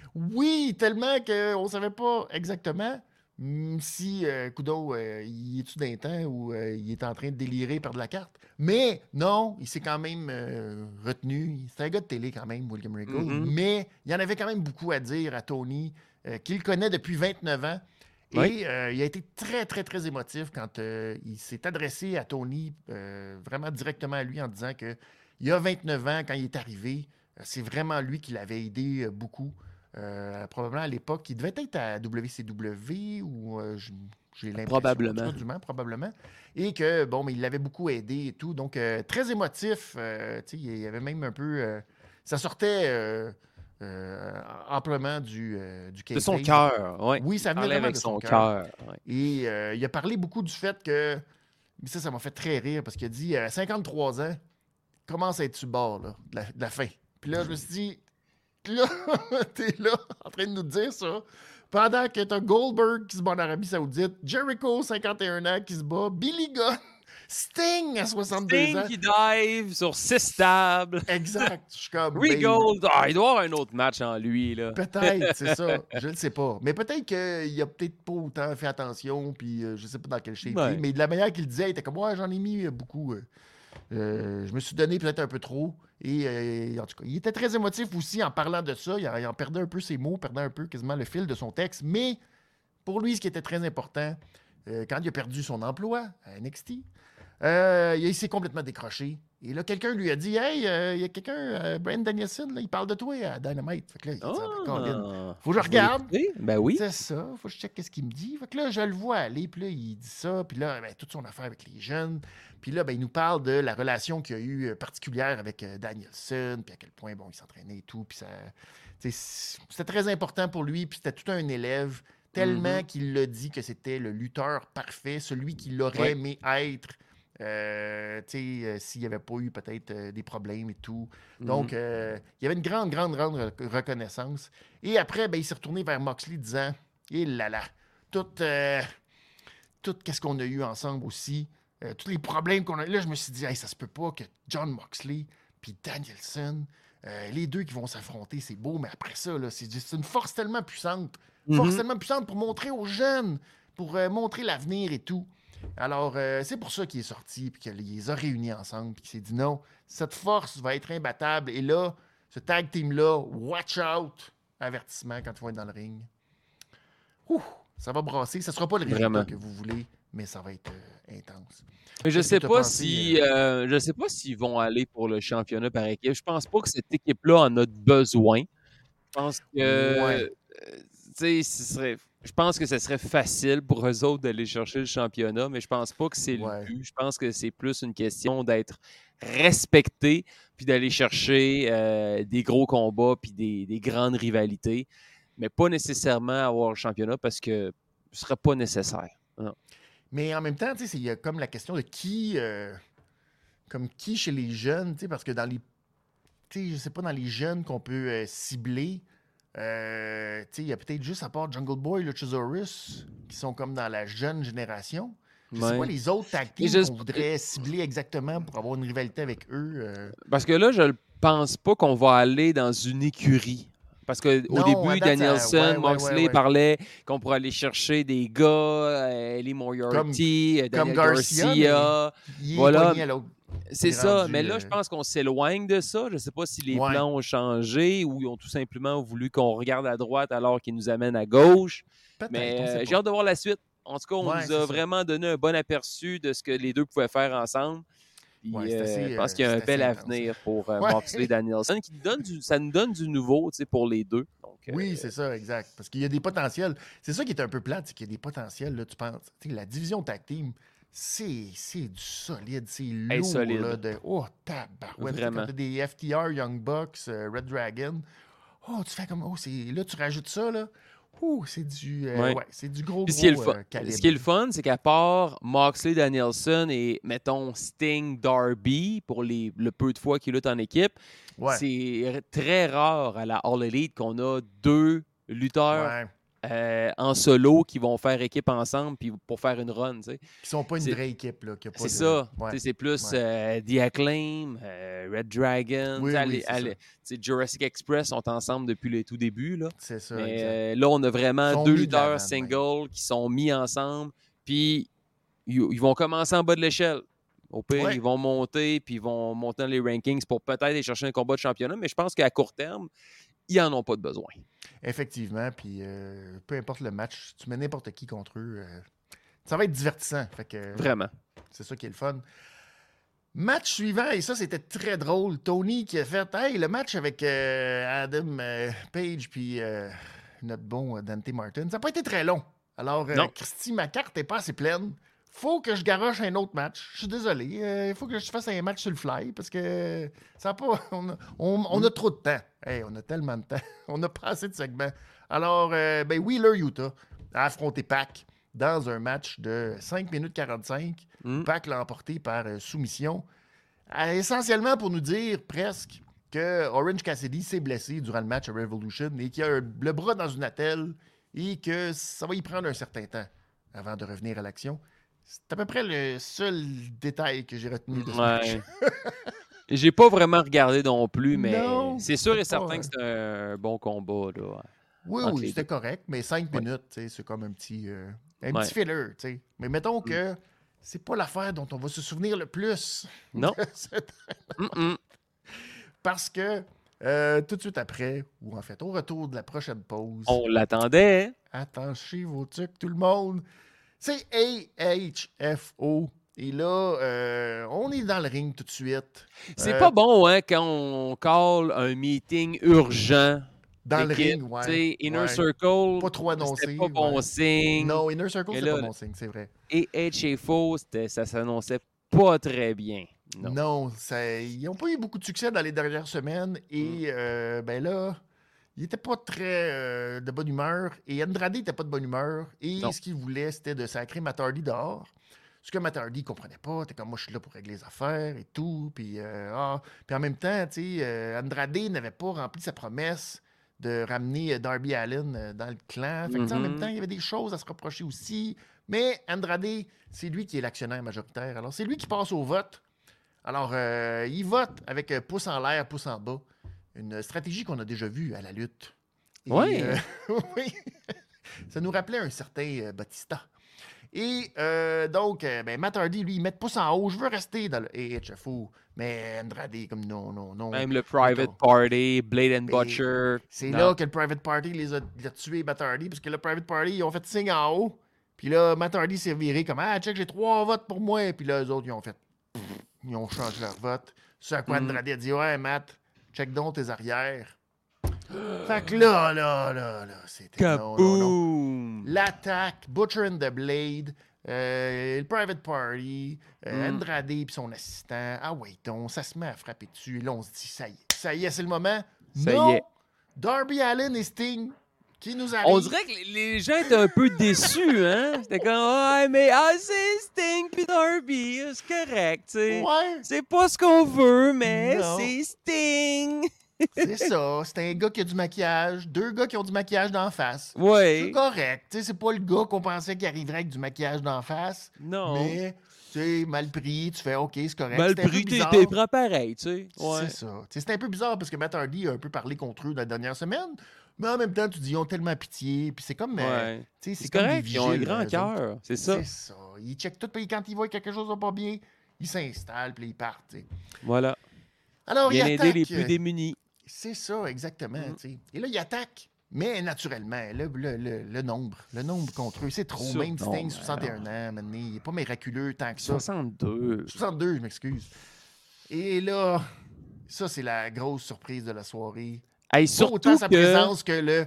Oui, tellement qu'on ne savait pas exactement mm, si euh, Kudo, euh, il est-tu d'un temps ou euh, il est en train de délirer par de la carte. Mais non, il s'est quand même euh, retenu. C'est un gars de télé quand même, William Regal. Mhm. Mais il y en avait quand même beaucoup à dire à Tony, euh, qu'il connaît depuis vingt-neuf ans. Et Oui. euh, il a été très, très, très émotif quand euh, il s'est adressé à Tony, euh, vraiment directement à lui, en disant que il y a vingt-neuf ans, quand il est arrivé, euh, c'est vraiment lui qui l'avait aidé euh, beaucoup. Euh, probablement à l'époque, il devait être à W C W ou euh, j- j'ai l'impression. Probablement. en tout cas, du moins, probablement. Et que, bon, mais il l'avait beaucoup aidé et tout. Donc, euh, très émotif. euh, tu sais, il y avait même un peu. euh, ça sortait euh, euh, amplement du, euh, du De son kayfabe. cœur. Ouais. Oui, ça Il venait parlait vraiment avec de son son cœur. cœur. Ouais. Et euh, il a parlé beaucoup du fait que. Mais ça, ça m'a fait très rire parce qu'il a dit à cinquante-trois ans, commence à être sur le bord là, de, la, de la fin. Puis là, je me suis dit, là, t'es là en train de nous dire ça. Pendant que t'as Goldberg qui se bat en Arabie Saoudite, Jericho, cinquante et un ans, qui se bat, Billy Gunn, Sting à soixante-deux Sting ans. qui dive sur six tables. Exact. Je suis comme. Regal, ah, il doit y avoir un autre match en lui. Là. ben, Peut-être, c'est ça. Je ne sais pas. Mais peut-être qu'il a peut-être pas autant fait attention, puis euh, je sais pas dans quel shape. Ouais. il est, Mais de la manière qu'il le disait, il était comme, ouais, j'en ai mis euh, beaucoup. euh, euh, je me suis donné peut-être un peu trop. Et euh, en tout cas, il était très émotif aussi en parlant de ça. Il en, il en perdait un peu ses mots, perdait un peu quasiment le fil de son texte. Mais pour lui, ce qui était très important, euh, quand il a perdu son emploi à N X T, euh, il s'est complètement décroché. Et là, quelqu'un lui a dit, hey, euh, il y a quelqu'un, euh, Bryan Danielson, là, il parle de toi à Dynamite. Fait que là, il dit, ah, ben, Colin, Ah. faut que je regarde. Oui, ben oui. C'est ça, faut que je check qu'est-ce qu'il me dit. Fait que là, je le vois aller, puis là, il dit ça, puis là, ben, toute son affaire avec les jeunes. Puis là, ben, il nous parle de la relation qu'il y a eu euh, particulière avec euh, Danielson, puis à quel point, bon, il s'entraînait et tout, puis ça... tu sais, c'était très important pour lui, puis c'était tout un élève, tellement Mhm. qu'il l'a dit que c'était le lutteur parfait, celui qu'il aurait Ouais. aimé être, euh, tu sais, euh, s'il n'y avait pas eu peut-être euh, des problèmes et tout. Donc, Mhm. euh, il y avait une grande, grande, grande re- reconnaissance. Et après, ben, il s'est retourné vers Moxley disant, eh là là, tout, euh, tout qu'est-ce qu'on a eu ensemble aussi, euh, tous les problèmes qu'on a. Là, je me suis dit, hey, ça se peut pas que John Moxley puis Danielson, euh, les deux qui vont s'affronter, c'est beau, mais après ça, là, c'est, c'est une force tellement puissante, force Mhm. tellement puissante pour montrer aux jeunes, pour euh, montrer l'avenir et tout. Alors, euh, c'est pour ça qu'il est sorti, puis qu'il les a réunis ensemble, puis qu'il s'est dit non, cette force va être imbattable. Et là, ce tag team-là, watch out, avertissement quand ils vont être dans le ring. Ouh, ça va brasser. Ça sera pas le résultat Vraiment. que vous voulez, mais ça va être euh, intense. Mais je Qu'est-ce que sais t'as pas pensé, si euh, je sais pas s'ils vont aller pour le championnat par équipe. Je pense pas que cette équipe-là en a besoin. Je pense que Ouais. euh, tu sais, ce serait je pense que ce serait facile pour eux autres d'aller chercher le championnat, mais je pense pas que c'est Ouais. le but. Je pense que c'est plus une question d'être respecté puis d'aller chercher euh, des gros combats puis des, des grandes rivalités. mais pas nécessairement avoir le championnat parce que ce ne serait pas nécessaire. Non. Mais en même temps, tu sais, il y a comme la question de qui, euh, comme qui chez les jeunes, tu sais, parce que dans les, tu sais, je sais pas, dans les jeunes qu'on peut euh, cibler, euh, tu sais, il y a peut-être juste à part Jungle Boy, Luchasaurus, qui sont comme dans la jeune génération. Je sais Ouais. pas les autres tag Et teams je- qu'on voudrait cibler exactement pour avoir une rivalité avec eux. euh. Parce que là, je ne pense pas qu'on va aller dans une écurie. Parce qu'au Non, à début, date, ça- Danielson, ouais, ouais, Moxley ouais, ouais. parlait qu'on pourrait aller chercher des gars, euh, Lee Moriarty, euh, comme Daniel Garcia, Garcia. Il est Voilà. pogné à l'autre. C'est est ça. rendu, Mais là, euh, je pense qu'on s'éloigne de ça. Je ne sais pas si les Ouais. plans ont changé ou ils ont tout simplement voulu qu'on regarde à droite alors qu'ils nous amènent à gauche. Peut-être, Mais on sait euh, pas. j'ai hâte de voir la suite. En tout cas, on Ouais, nous c'est a ça. vraiment donné un bon aperçu de ce que les deux pouvaient faire ensemble. Puis, Ouais, c'est euh, assez, je pense euh, qu'il y a un c'est bel assez intense. avenir pour euh, Ouais. Moxley et Danielson. Qui donne du, ça nous donne du nouveau, tu sais, pour les deux. Donc, euh, Oui, c'est ça, exact. Parce qu'il y a des potentiels. C'est ça qui est un peu plate, c'est qu'il y a des potentiels, là, tu penses. Tu sais, la division tag team, c'est, c'est du solide, c'est lourd. solide. Là, de, oh, tabarouette. Tu sais, Vraiment. quand t'as des F T R, Young Bucks, euh, Red Dragon, oh, tu fais comme, oh, c'est, là, tu rajoutes ça, là. Ouh, c'est du, euh, Ouais. ouais, c'est du gros, Puis gros ce qui est le fun, euh, calibre. ce qui est le fun, c'est qu'à part Moxley, Danielson et, mettons, Sting, Darby, pour les, le peu de fois qu'ils luttent en équipe, Ouais, c'est très rare à la All Elite qu'on a deux lutteurs ouais. euh, en solo qui vont faire équipe ensemble puis pour faire une run, tu sais. Qui sont pas une C'est- vraie équipe, là. qui a pas C'est de- ça. Ouais. Tu sais, c'est plus Ouais. euh, The Acclaim, euh, Red Dragon. Oui, tu sais, oui, allez- c'est allez- ça. tu sais, Jurassic Express sont ensemble depuis le tout début. Là. C'est ça, Mais exact. euh, là, on a vraiment Ils sont deux mis de lutteurs l'avant, singles qui sont mis ensemble. Puis ils, ils vont commencer en bas de l'échelle. Au pire, Ouais. ils vont monter, puis ils vont monter dans les rankings pour peut-être aller chercher un combat de championnat. Mais je pense qu'à court terme, ils n'en ont pas de besoin. Effectivement, puis euh, peu importe le match, tu mets n'importe qui contre eux, euh, ça va être divertissant. Fait que, Vraiment. c'est ça qui est le fun. Match suivant, et ça, c'était très drôle. Tony qui a fait hey, le match avec euh, Adam euh, Page puis euh, notre bon euh, Dante Martin. Ça n'a pas été très long. Alors, euh, Non. Christy, ma carte n'est pas assez pleine. Faut que je garoche un autre match. Je suis désolé. Il faut que je fasse un match sur le fly parce que ça a pas. On a, on- on a trop de temps. Hey, on a tellement de temps. On n'a pas assez de segments. Alors, euh, ben, Wheeler Utah a affronté Pac dans un match de cinq minutes quarante-cinq. Mm. Pac l'a emporté par euh, soumission. Euh, essentiellement pour nous dire presque que Orange Cassidy s'est blessé durant le match à Revolution et qu'il a un- le bras dans une attelle et que ça va y prendre un certain temps avant de revenir à l'action. C'est à peu près le seul détail que j'ai retenu de ce match. Ouais. J'ai pas vraiment regardé non plus, mais Non, c'est sûr et c'est pas, certain euh, que c'est un bon combat. Là. Oui, entre oui, les c'était deux. correct, mais cinq Ouais. minutes, tu sais, c'est comme un petit, euh, un Ouais. petit filler. tu sais. Mais mettons que c'est pas l'affaire dont on va se souvenir le plus. Non. de cette- Mm-mm. Parce que euh, tout de suite après, ou en fait au retour de la prochaine pause, On l'attendait. Hein? attachez vos trucs tout le monde, c'est A H F O. Et là, euh, on est dans le ring tout de suite. C'est Euh, pas bon hein, quand on call un meeting urgent. Dans le d'équipe, ring, ouais. tu sais, Inner ouais. Circle, Pas trop annoncé, c'était pas bon ouais. signe. Non, Inner Circle, Et c'est là, pas bon signe, c'est vrai. Et H F O, c'était- ça s'annonçait pas très bien. Non. Non, ça- ils n'ont pas eu beaucoup de succès dans les dernières semaines. Et euh, ben là, ils n'étaient pas très euh, de bonne humeur. Et Andrade n'était pas de bonne humeur. Et Non. ce qu'il voulait, c'était de sacrer Matt Hardy dehors. Ce que Matt Hardy ne comprenait pas. T'es comme moi, je suis là pour régler les affaires et tout. Puis, euh, ah. Puis en même temps, tu sais, euh, Andrade n'avait pas rempli sa promesse de ramener euh, Darby Allin euh, dans le clan. Fait que, tu sais, en même Mhm. temps, il y avait des choses à se reprocher aussi. Mais Andrade, c'est lui qui est l'actionnaire majoritaire. Alors, c'est lui qui passe au vote. Alors, euh, il vote avec euh, pouce en l'air, pouce en bas. Une stratégie qu'on a déjà vue à la lutte. Et, Ouais. euh, oui. Ça nous rappelait un certain euh, Batista. Et euh, donc, euh, ben, Matt Hardy, lui, il met pouce en haut. Je veux rester dans le A H F O. Mais Andrade, comme non, non, non. Même le Private Party, Blade and Mais Butcher. C'est non. là que le Private Party les a, les a tués, Matt Hardy, parce que le Private Party, ils ont fait signe en haut. Puis là, Matt Hardy s'est viré comme Ah, check, j'ai trois votes pour moi. Puis là, eux autres, ils ont fait. Ils ont changé leur vote. Ce à quoi Mhm. Andrade a dit Ouais, Matt, check donc tes arrières. Fait que là, là, là, là, c'était. non, non, non. Kaboom! L'attaque, Butcher and the Blade, euh, le Private Party, euh, Mm. Andrade puis son assistant. Ah ouais, donc, ça se met à frapper dessus. Et là, on se dit, ça y est, ça y est, c'est le moment. Ça non! y est. Darby Allin et Sting qui nous arrive. On dirait que les- les gens étaient un peu déçus, hein? C'était comme, ouais, mais ah, c'est Sting puis Darby, c'est correct, tu sais. Ouais, C'est pas ce qu'on veut, mais Non. c'est Sting. c'est ça. C'est un gars qui a du maquillage, deux gars qui ont du maquillage d'en face. C'est Ouais. correct. Tu sais, c'est pas le gars qu'on pensait qui arriverait avec du maquillage d'en face. Non. Mais, tu sais, mal pris, tu fais OK, c'est correct. Mal C'était un peu pris, t'es bizarre. t'es prends pareil, tu sais. Ouais. C'est ça. Tu sais, c'était un peu bizarre parce que Matt Hardy a un peu parlé contre eux la dernière semaine. Mais en même temps, tu dis, ils ont tellement pitié. Puis c'est comme. euh, Ouais. tu sais, C'est comme correct, des ils ont un vigiles, grand eux autres. cœur. C'est ça. C'est ça. Ils checkent tout, puis quand ils voient que quelque chose va pas bien, ils s'installent, puis ils partent. tu sais. Voilà. Alors, Bien ils aider les attaquent. plus démunis. C'est ça, exactement. Mhm. tu sais. Et là, ils attaquent. Mais naturellement, le, le, le, le nombre, le nombre contre eux, c'est trop. Ça, Même non, Sting, mais soixante et un ans, maintenant, il n'est pas miraculeux tant que ça. soixante-deux. soixante-deux, je m'excuse. Et là, ça, c'est la grosse surprise de la soirée. Hey, Pas surtout autant sa que... présence que le...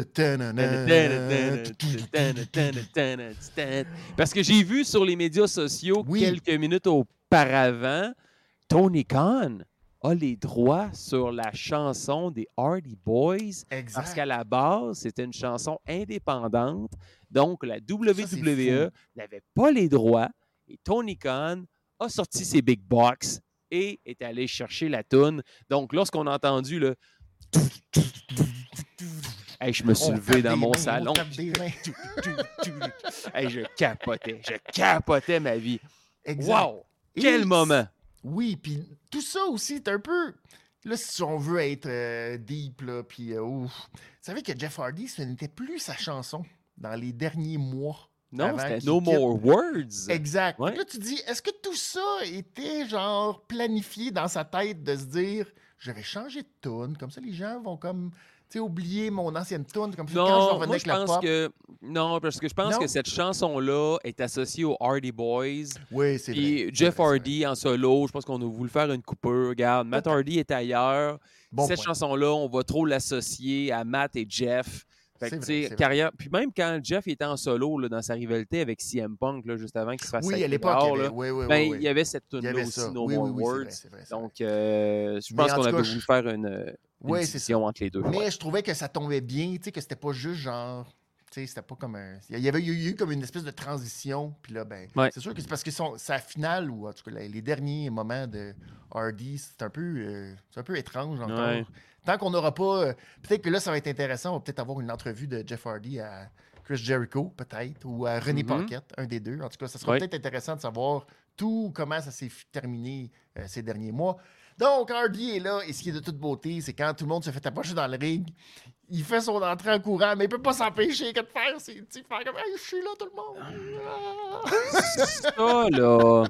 Parce que j'ai vu sur les médias sociaux Oui. quelques minutes auparavant, Tony Khan a les droits sur la chanson des Hardy Boys Exact. parce qu'à la base, c'était une chanson indépendante. Donc, la W W E fou. n'avait pas les droits et Tony Khan a sorti ses big box et est allé chercher la toune. Donc, lorsqu'on a entendu le... Hey, je me suis On levé tape dans des mon mains, on salon. tape des mains. Hey, je capotais. Je capotais ma vie. Exact. Wow! Et Quel moment! Oui, puis tout ça aussi, c'est un peu... Là, si on veut être euh, deep, là, puis euh, ouf. Vous savez que Jeff Hardy, ce n'était plus sa chanson dans les derniers mois. Non, avant c'était qu'il No quitte. More Words. Exact. Ouais. Là, tu dis, est-ce que tout ça était genre planifié dans sa tête de se dire, je vais changer de tune, comme ça les gens vont comme, tu sais, oublier mon ancienne tune, comme ça quand je vais Non, revenir moi, avec je la pense pop. que... Non, parce que je pense Non? que cette chanson-là est associée aux Hardy Boys. Oui, c'est Puis vrai. Jeff c'est vrai, Hardy en solo, je pense qu'on a voulu faire une coupure. Regarde, Matt Peut-être. Hardy est ailleurs. c'est vrai. Bon Cette point. chanson-là, on va trop l'associer à Matt et Jeff. Fait que, C'est tu vrai, sais, c'est vrai. carrière... Puis même quand Jeff était en solo là, dans sa rivalité avec C M Punk, là, juste avant qu'il se fasse Oui, à sacrer l'époque, dehors, il y là, avait, oui, oui, ben, oui, oui. il y avait cette Il y tune-là avait aussi, ça. No Oui, More oui, oui, c'est Words. vrai, c'est vrai, c'est vrai. Donc, euh, je Mais pense en qu'on tout avait cas, voulu je- faire une, une Oui, c'est ça. discussion entre les deux. Mais Ouais. je trouvais que ça tombait bien, tu sais, que c'était pas juste genre. Tu sais, c'était pas comme un. Il y avait il y a eu comme une espèce de transition. Puis là, ben, Ouais. c'est sûr que c'est parce que son, sa finale, ou en tout cas, les, les derniers moments de Hardy, c'est un peu, euh, c'est un peu étrange encore. Ouais. Tant qu'on n'aura pas. euh, peut-être que là, ça va être intéressant. On va peut-être avoir une entrevue de Jeff Hardy à Chris Jericho, peut-être, ou à René Mhm. Paquette, un des deux. En tout cas, ça sera Ouais. peut-être intéressant de savoir tout, comment ça s'est fi- terminé euh, ces derniers mois. Donc, Hardy est là, et ce qui est de toute beauté, c'est quand tout le monde se fait approcher dans le ring, il fait son entrée en courant, mais il peut pas s'empêcher que de faire, c'est tu sais, faire comme hey, je suis là, tout le monde. Ah! Ça, là.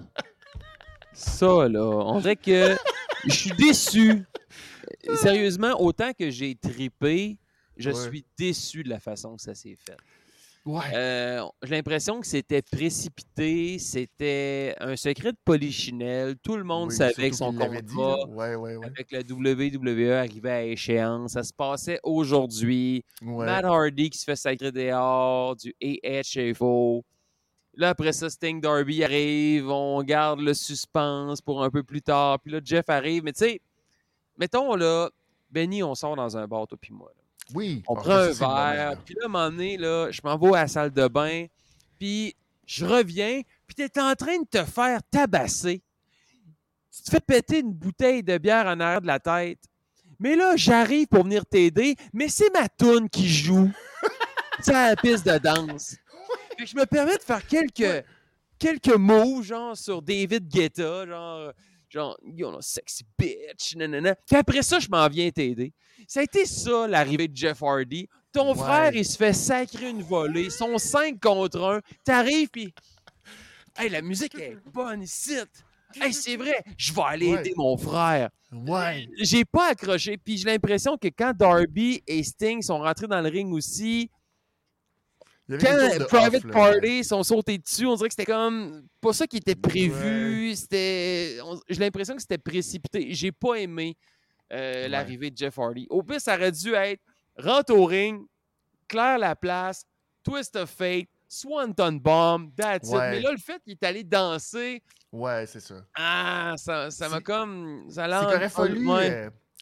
Ça, là. On dirait que je suis déçu. Sérieusement, autant que j'ai trippé, je Ouais. suis déçu de la façon que ça s'est fait. Ouais. Euh, j'ai l'impression que c'était précipité, c'était un secret de polichinelle. Tout le monde Oui, savait surtout que son qu'il l'avait dit, contrat là. Ouais, ouais, ouais. avec la W W E arrivait à échéance. Ça se passait aujourd'hui. Ouais. Matt Hardy qui se fait sacrer dehors, du A H F O. Là, après ça, Sting Darby arrive, on garde le suspense pour un peu plus tard. Puis là, Jeff arrive. Mais tu sais, mettons là, Benny, on sort dans un bar, toi puis moi. là. Oui. On Ah, prend ça, un c'est le moment, verre, là. puis là, à un moment donné, là, je m'en vais à la salle de bain, puis je reviens, puis tu es en train de te faire tabasser. Tu te fais péter une bouteille de bière en arrière de la tête. Mais là, j'arrive pour venir t'aider, mais c'est ma toune qui joue. C'est à la piste de danse. Fait que je me permets de faire quelques, quelques mots, genre, sur David Guetta, genre, genre, you know, sexy bitch, nanana. Puis après ça, je m'en viens t'aider. Ça a été ça, l'arrivée de Jeff Hardy. Ton Ouais. frère, il se fait sacrer une volée. Ils sont cinq contre un. T'arrives, puis... Hey, la musique est bonne ici. Hey, c'est vrai, je vais aller Ouais. aider mon frère. Ouais. J'ai pas accroché. Puis j'ai l'impression que quand Darby et Sting sont rentrés dans le ring aussi, Il y avait quelque chose quand de Private off, là, Party ouais. sont sautés dessus, on dirait que c'était comme pas ça qui était prévu. C'était, on- j'ai l'impression que c'était précipité. J'ai pas aimé euh, Ouais. l'arrivée de Jeff Hardy. Au pire, ça aurait dû être rentre au ring, claire la place, twist of fate, Swanton Bomb, that's it. Ouais. Mais là, le fait qu'il est allé danser, Ouais, c'est ça. ah, ça, ça m'a C'est- comme, ça C'est l'a qu'il aurait fallu ouais. euh,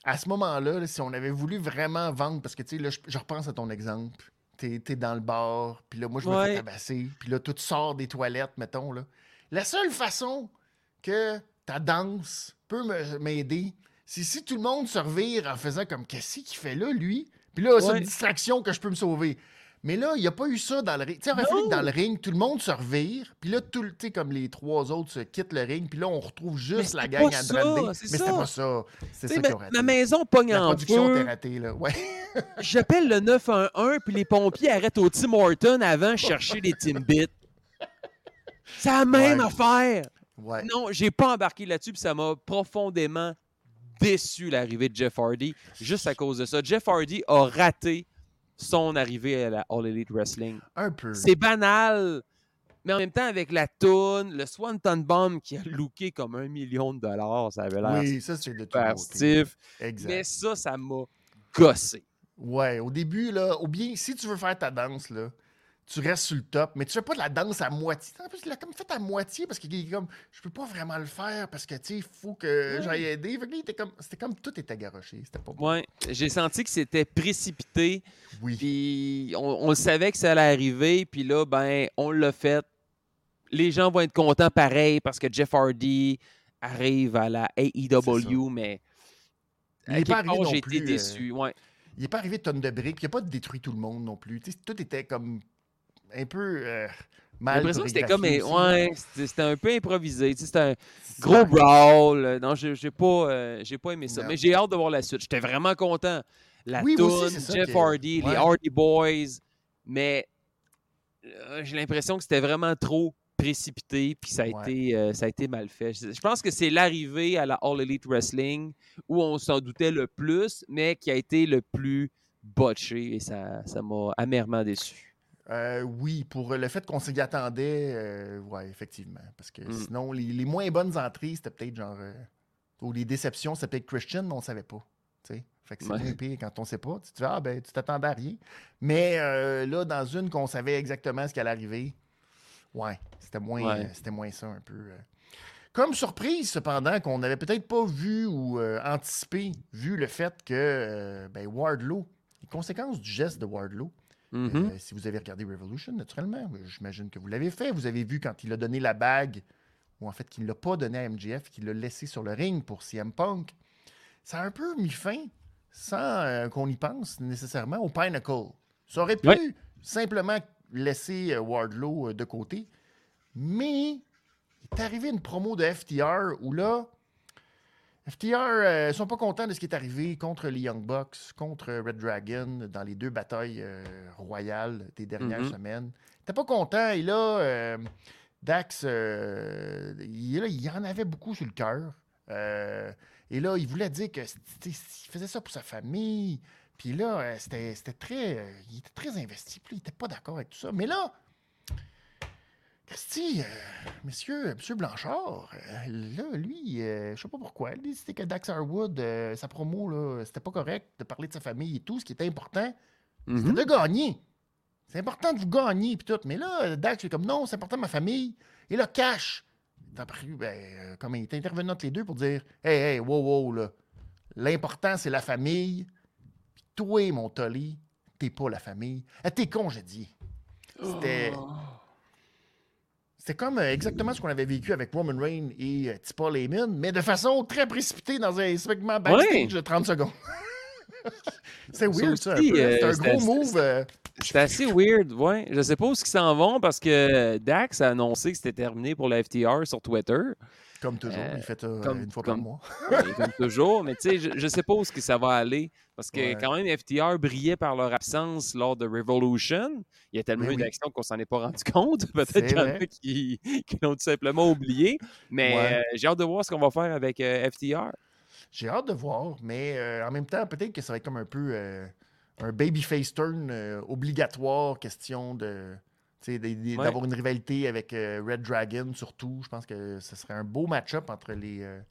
à ce moment-là, là, si on avait voulu vraiment vendre, parce que, tu sais, là, je, je repense à ton exemple. T'es, t'es dans le bar, puis là, moi, je me Ouais. fais tabasser, puis là, tout sort des toilettes, mettons, là. La seule façon que ta danse peut me- m'aider, c'est si tout le monde se revire en faisant comme, qu'est-ce qu'il fait là, lui? Puis là, c'est Ouais. une distraction que je peux me sauver. Mais là, il n'y a pas eu ça dans le ring. Tu sais, il aurait fallu que dans le ring, tout le monde se revire. Puis là, tout, le- tu sais, comme les trois autres se quittent le ring. Puis là, on retrouve juste Mais la c'était gang pas à ça, Andrade. c'est Mais ça. c'était pas ça. C'est Tu sais, ça ma, qui a raté. ma maison pogne La en production était feu. ratée, là. Ouais. J'appelle le neuf un un, puis les pompiers arrêtent au Tim Hortons avant de chercher les Timbits. C'est la même Ouais. affaire. Ouais. Non, j'ai pas embarqué là-dessus, puis ça m'a profondément déçu l'arrivée de Jeff Hardy, juste à cause de ça. Jeff Hardy a raté son arrivée à la All Elite Wrestling. Un peu. C'est banal, mais en même temps, avec la toune, le Swanton Bomb qui a looké comme un million de dollars, ça avait l'air Oui, ça, c'est de tout super beauté. stiff. Exact. Mais ça, ça m'a gossé. Ouais, au début, là, ou bien, si tu veux faire ta danse, là, tu restes sur le top, mais tu fais pas de la danse à moitié. En plus, il l'a comme fait à moitié parce qu'il est comme, je peux pas vraiment le faire parce que, tu sais, il faut que j'aille aider. Fait que là, il était comme, c'était comme tout était garoché. C'était pas bon. Ouais, j'ai senti que c'était précipité, Oui. puis on, on le savait que ça allait arriver, puis là, ben, on l'a fait. Les gens vont être contents pareil parce que Jeff Hardy arrive à la A E W, mais Il à est pas quelque arrivé part, non j'ai plus, été déçu. Ouais. Il n'est pas arrivé de tonnes de briques, il n'a pas détruit tout le monde non plus. Tu sais, tout était comme un peu euh, J'ai mal l'impression que c'était comme, chorégraphié aussi. ouais, c'était c'était un peu improvisé. Tu sais, c'était un C'est gros ça. brawl. Non, j'ai j'ai pas, euh, j'ai pas aimé ça. Non. Mais j'ai hâte de voir la suite. J'étais vraiment content. La Oui, moi aussi, toune, c'est ça Jeff que- Hardy, ouais. les Hardy Boys. Mais euh, j'ai l'impression que c'était vraiment trop précipité, puis ça a, Ouais. été, euh, ça a été mal fait. Je je pense que c'est l'arrivée à la All Elite Wrestling où on s'en doutait le plus, mais qui a été le plus botché, et ça ça m'a amèrement déçu. Euh, oui, pour le fait qu'on s'y attendait, euh, ouais, effectivement. Parce que Mm. sinon, les, les moins bonnes entrées, c'était peut-être genre. euh, ou les déceptions, c'était peut-être Christian, mais on ne savait pas. Tu sais. Fait que c'est Ouais. moins pire quand on ne sait pas. Tu te dis, ah, ben, tu t'attendais à rien. Mais euh, là, dans une qu'on savait exactement ce qui allait arriver, ouais, c'était moins, Ouais. euh, c'était moins ça un peu. euh. Comme surprise, cependant, qu'on n'avait peut-être pas vu ou euh, anticipé, vu le fait que euh, ben, Wardlow, les conséquences du geste de Wardlow, Mhm. euh, si vous avez regardé Revolution, naturellement, euh, j'imagine que vous l'avez fait. Vous avez vu quand il a donné la bague, ou en fait qu'il ne l'a pas donné à M J F, qu'il l'a laissé sur le ring pour C M Punk. Ça a un peu mis fin, sans euh, qu'on y pense nécessairement, au Pinnacle. Ça aurait pu Ouais. simplement laisser euh, Wardlow euh, de côté, mais il est arrivé une promo de F T R où là, F T R ne sont pas contents de ce qui est arrivé contre les Young Bucks, contre Red Dragon, dans les deux batailles euh, royales des dernières Mhm. semaines. Ils n'étaient pas contents. Et là, euh, Dax, euh, il, là, il en avait beaucoup sur le cœur. Euh, et là, il voulait dire que c'était- il faisait ça pour sa famille. Puis là, euh, c'était c'était très. euh, il était très investi. Puis là, il n'était pas d'accord avec tout ça. Mais là, Christy, euh, monsieur, monsieur Blanchard, euh, là, lui, euh, je sais pas pourquoi, il décidait que Dax Harwood, euh, sa promo, là, c'était pas correct de parler de sa famille et tout. Ce qui était important, Mhm. c'était de gagner. C'est important de vous gagner puis tout. Mais là, Dax, il est comme non, c'est important ma famille. Et là, Cash, t'as pris, ben, euh, comme il est intervenu entre les deux pour dire hey, hey, wow, wow, là. L'important, c'est la famille. Puis toi, mon Tolly, t'es pas la famille. Ah, t'es congédié. C'était. C'était comme euh, exactement ce qu'on avait vécu avec Roman Reigns et euh, T-Paul Heyman, mais de façon très précipitée dans un segment backstage Ouais. de trente secondes. C'est Ça weird, ça, un aussi, peu. euh, C'est un c'était- gros move. euh, C'était assez weird, ouais. Je sais pas où ils s'en vont parce que Dax a annoncé que c'était terminé pour la F T R sur Twitter. Comme toujours, Euh, il fait ça euh, comme- une fois par comme- mois. Ouais, comme toujours, mais tu sais, je, je sais pas où ce que ça va aller. Parce que Ouais. quand même, F T R brillait par leur absence lors de Revolution. Il y a tellement Mais eu oui. d'actions qu'on s'en est pas rendu compte. Peut-être C'est qu'il y en a vrai. qui, qui l'ont tout simplement oublié. Mais Ouais. euh, j'ai hâte de voir ce qu'on va faire avec euh, F T R. J'ai hâte de voir, mais euh, en même temps, peut-être que ça va être comme un peu euh, un babyface turn euh, obligatoire, question de tu sais, des- des- Ouais. d'avoir une rivalité avec euh, Red Dragon, surtout. Je pense que ce serait un beau match-up entre les, euh,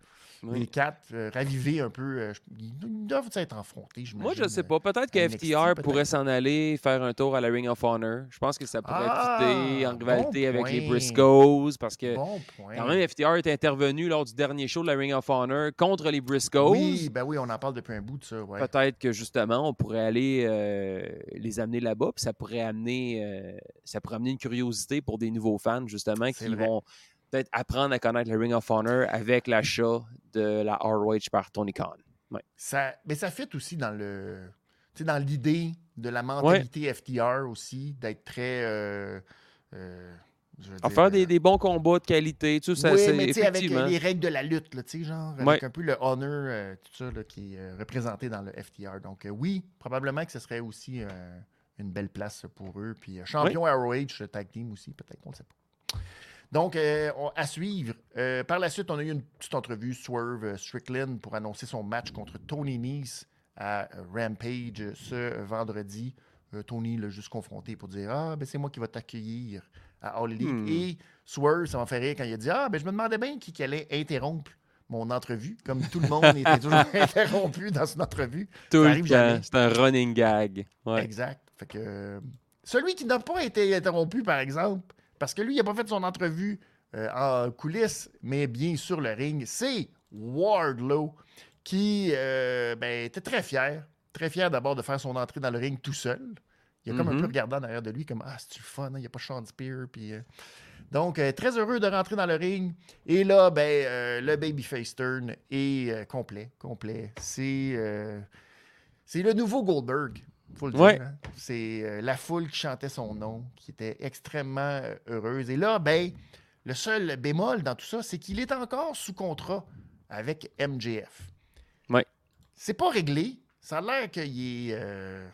Oui. Les quatre, euh, raviver un peu. Euh, ils doivent être affrontés, j'imagine. Moi, je ne sais pas. Peut-être que à F N X T, T R peut-être. pourrait s'en aller faire un tour à la Ring of Honor. Je pense que ça pourrait Ah, fitter en rivalité bon avec les point. Briscoes parce que Bon point. quand même, F T R est intervenu lors du dernier show de la Ring of Honor contre les Briscoes. Oui, ben oui, on en parle depuis un bout de ça. Ouais. Peut-être que justement, on pourrait aller euh, les amener là-bas, puis ça pourrait amener, euh, ça pourrait amener une curiosité pour des nouveaux fans, justement, C'est qui vrai. vont peut-être apprendre à connaître la Ring of Honor avec l'achat de la R O H par Tony Khan. Ouais. Ça, mais ça fit aussi dans le, tu sais, dans l'idée de la mentalité F T R aussi, d'être très. Euh, euh, je veux À dire, faire euh, des, des bons combats de qualité, tout ça, oui, c'est mais tu sais, avec effectivement. euh, les règles de la lutte, là, tu sais, genre, avec Ouais. un peu le honor, euh, tout ça, là, qui est euh, représenté dans le F T R. Donc, euh, oui, probablement que ce serait aussi euh, une belle place pour eux. Puis, euh, champion R O H, euh, tag team aussi, peut-être, on ne sait pas. Donc, euh, on- à suivre. Euh, par la suite, on a eu une petite entrevue, Swerve euh, Strickland, pour annoncer son match contre Tony Nese à euh, Rampage euh, ce vendredi. Euh, Tony l'a juste confronté pour dire « Ah, ben c'est moi qui va t'accueillir à All Elite. Hmm. Et Swerve, ça m'a fait rire quand il a dit « Ah, ben je me demandais bien qui, qui allait interrompre mon entrevue. » Comme tout le monde était toujours interrompu dans une entrevue. Tout ça le arrive temps. jamais. C'est un running gag. Ouais. Exact. Fait que, euh, celui qui n'a pas été interrompu, par exemple, parce que lui, il n'a pas fait son entrevue euh, en coulisses, mais bien sur le ring, c'est Wardlow, qui euh, ben, était très fier. Très fier d'abord de faire son entrée dans le ring tout seul. Il a comme un Mhm. peu regardé en arrière de lui, comme « Ah, c'est-tu le fun, hein? Il n'y a pas Sean Spear. » Puis, euh, donc, euh, très heureux de rentrer dans le ring. Et là, ben, euh, le babyface turn est euh, complet. Complet. C'est euh, c'est le nouveau Goldberg, il faut le dire. Ouais. Hein? C'est euh, la foule qui chantait son nom, qui était extrêmement euh, heureuse. Et là, ben, le seul bémol dans tout ça, c'est qu'il est encore sous contrat avec M J F. Ouais. C'est pas réglé. Ça a l'air qu'il est, euh,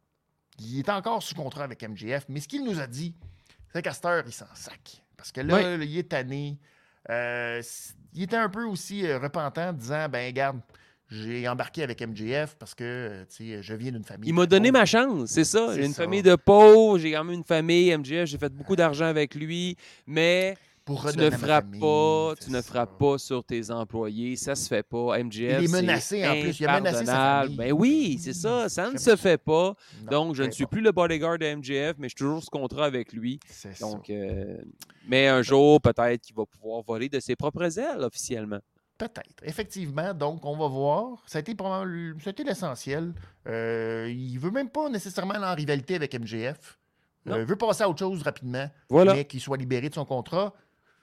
il est encore sous contrat avec M J F, mais ce qu'il nous a dit, c'est qu'à cette heure, il s'en sac. Parce que là, Ouais. là, il est tanné. Euh, c- il était un peu aussi euh, repentant, disant, ben, regarde, j'ai embarqué avec M J F parce que, euh, tu sais, je viens d'une famille. Il m'a donné pauvre. ma chance, c'est ça. C'est J'ai une ça. famille de pauvres, j'ai quand même une famille, M J F, j'ai fait beaucoup d'argent avec lui, mais Pour tu redonner ne à ma frappes famille, pas, c'est tu ne ça. frappes pas sur tes employés, ça se fait pas. M J F, Il est c'est menacé, en plus. Il a menacé sa impardonnable. famille. Ben oui, c'est ça, ça J'aime ne se fait pas. Non, Donc, je ne peu suis importe. plus le bodyguard de M J F, mais je suis toujours sous contrat avec lui. C'est Donc, ça. euh, mais un jour, peut-être qu'il va pouvoir voler de ses propres ailes officiellement. Peut-être. Effectivement, donc, on va voir. Ça a été, probablement- ça a été l'essentiel. Euh, il veut même pas nécessairement aller en rivalité avec M J F. Non. Euh, il veut passer à autre chose rapidement, Voilà. mais qu'il soit libéré de son contrat.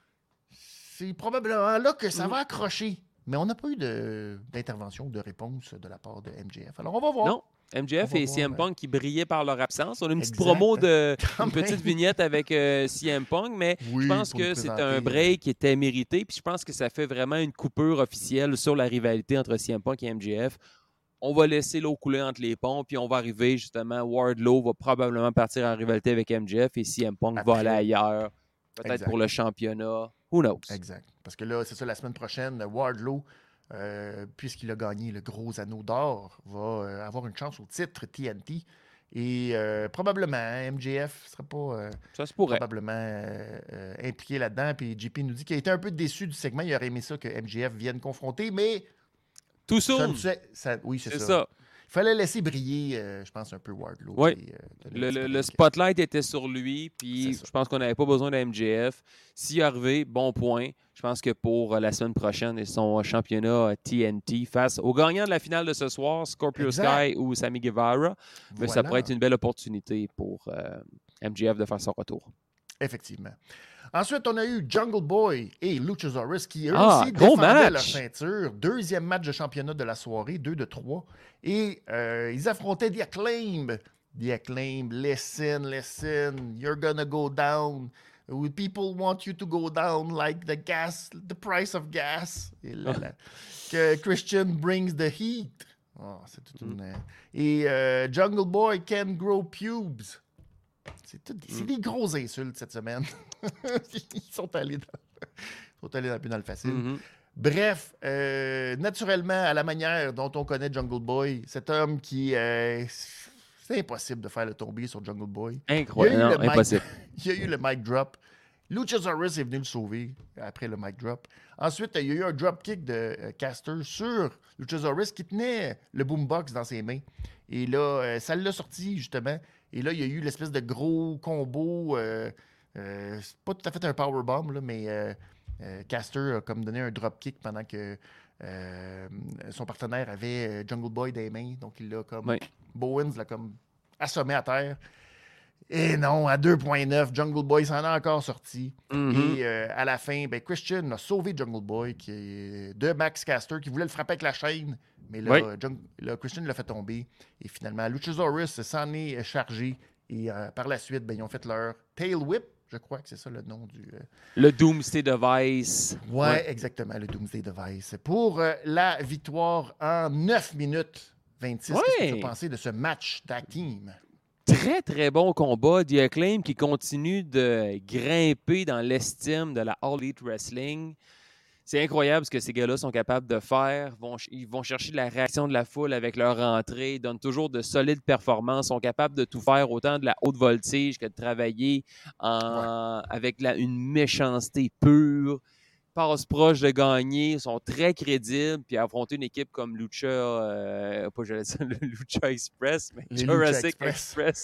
C'est probablement là que ça Mm. va accrocher. Mais on n'a pas eu de- d'intervention ou de réponse de la part de M J F. Alors, on va voir. Non. M J F On va et voir, C M ouais. Punk qui brillaient par leur absence. On a une petite Exact. promo de Quand une petite même. vignette avec euh, C M Punk, mais Oui, je pense pour que nous c'est présenter, un euh, break qui était mérité. Puis je pense que ça fait vraiment une coupure officielle sur la rivalité entre C M Punk et M J F. On va laisser l'eau couler entre les ponts, puis on va arriver justement. Wardlow va probablement partir en rivalité avec M J F et C M Punk Après. va aller ailleurs. Peut-être Exact. pour le championnat. Who knows? Exact. Parce que là, c'est ça, la semaine prochaine, Wardlow, euh, puisqu'il a gagné le gros anneau d'or, va euh, avoir une chance au titre T N T. Et euh, probablement, M J F ne sera pas euh, Ça se pourrait. probablement euh, euh, impliqué là-dedans. Puis J P nous dit qu'il a été un peu déçu du segment. Il aurait aimé ça que M J F vienne confronter, mais Tout ça, soon. ne sait- ça- oui, c'est C'est ça. ça. Il fallait laisser briller, euh, je pense, un peu Wardlow. Oui. puis, euh, donner un Le, petit le- peu le de- spotlight était sur lui, puis C'est ça. je pense qu'on n'avait pas besoin de M J F. S'il est arrivé, bon point. Je pense que pour euh, la semaine prochaine, et son championnat euh, T N T face au gagnant de la finale de ce soir, Scorpio Exact. Sky ou Sammy Guevara. Mais ça Voilà. pourrait être une belle opportunité pour euh, M J F de faire son retour. Effectivement. Ensuite, on a eu Jungle Boy et Luchasaurus qui, eux Ah, aussi, gros défendaient match! leur ceinture. Deuxième match de championnat de la soirée, deux de trois. Et euh, ils affrontaient The Acclaim. The Acclaim, listen, listen, you're gonna go down. People want you to go down like the gas, the price of gas. Et, là, là. Que Christian brings the heat. Oh, c'est toute une... euh, Et euh, Jungle Boy can grow pubes. C'est tout- c'est des grosses insultes cette semaine. Ils sont allés dans, ils sont allés un peu dans le facile. Mhm. Bref, euh, naturellement, à la manière dont on connaît Jungle Boy, cet homme qui... euh, c'est impossible de faire le tomber sur Jungle Boy. Incroyable. Il y a eu Non, le mic- impossible. Il y a eu le mic drop Luchasaurus est venu le sauver après le mic drop. Ensuite, il y a eu un drop kick de euh, Caster sur Luchasaurus qui tenait le boombox dans ses mains. Et là, euh, ça l'a sorti, justement. Et là, il y a eu l'espèce de gros combo. Euh, euh, c'est pas tout à fait un powerbomb, là, mais euh, euh, Caster a comme donné un drop kick pendant que euh, son partenaire avait Jungle Boy dans les mains. Donc, il l'a comme... Oui. Bowens l'a comme assommé à terre. Et non, à deux virgule neuf, Jungle Boy s'en a encore sorti. Mm-hmm. Et euh, à la fin, ben, Christian a sauvé Jungle Boy qui est de Max Caster qui voulait le frapper avec la chaîne. Mais là, Oui. Jung- là Christian l'a fait tomber. Et finalement, Luchasaurus s'en est chargé. Et euh, par la suite, ben, ils ont fait leur Tail Whip. Je crois que c'est ça le nom du... euh, Le Doomsday Device. Ouais, exactement, le Doomsday Device. Pour euh, la victoire en neuf minutes vingt-six. Ouais. Qu'est-ce que tu as pensé de ce match tag team? Très, très bon combat. The Acclaim qui continue de grimper dans l'estime de la All Elite Wrestling. C'est incroyable ce que ces gars-là sont capables de faire. Vont, ils vont chercher de la réaction de la foule avec leur entrée. Ils donnent toujours de solides performances. Ils sont capables de tout faire, autant de la haute voltige que de travailler en, avec la, une méchanceté pure. Passent proches de gagner, sont très crédibles, puis affronter une équipe comme Lucha, euh, pas j'allais dire le Lucha Express, mais Les Jurassic Lucha Express.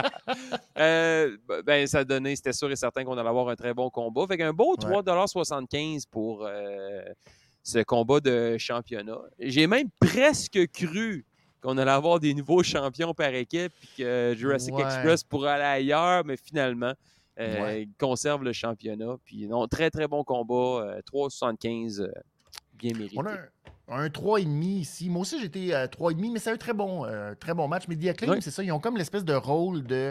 euh, ben, ça donnait, c'était sûr et certain qu'on allait avoir un très bon combat. Fait qu'un beau trois dollars soixante-quinze pour euh, ce combat de championnat. J'ai même presque cru qu'on allait avoir des nouveaux champions par équipe, puis que Jurassic Ouais. Express pourrait aller ailleurs, mais finalement, Euh, Ouais. il conserve le championnat. Puis non, très, très bon combat. Euh, trois soixante-quinze, euh, bien mérité. On a un, un trois virgule cinq ici. Moi aussi, j'étais à trois virgule cinq, mais c'est un très bon, euh, très bon match. Mais The Acclaim, Oui. c'est ça. Ils ont comme l'espèce de rôle de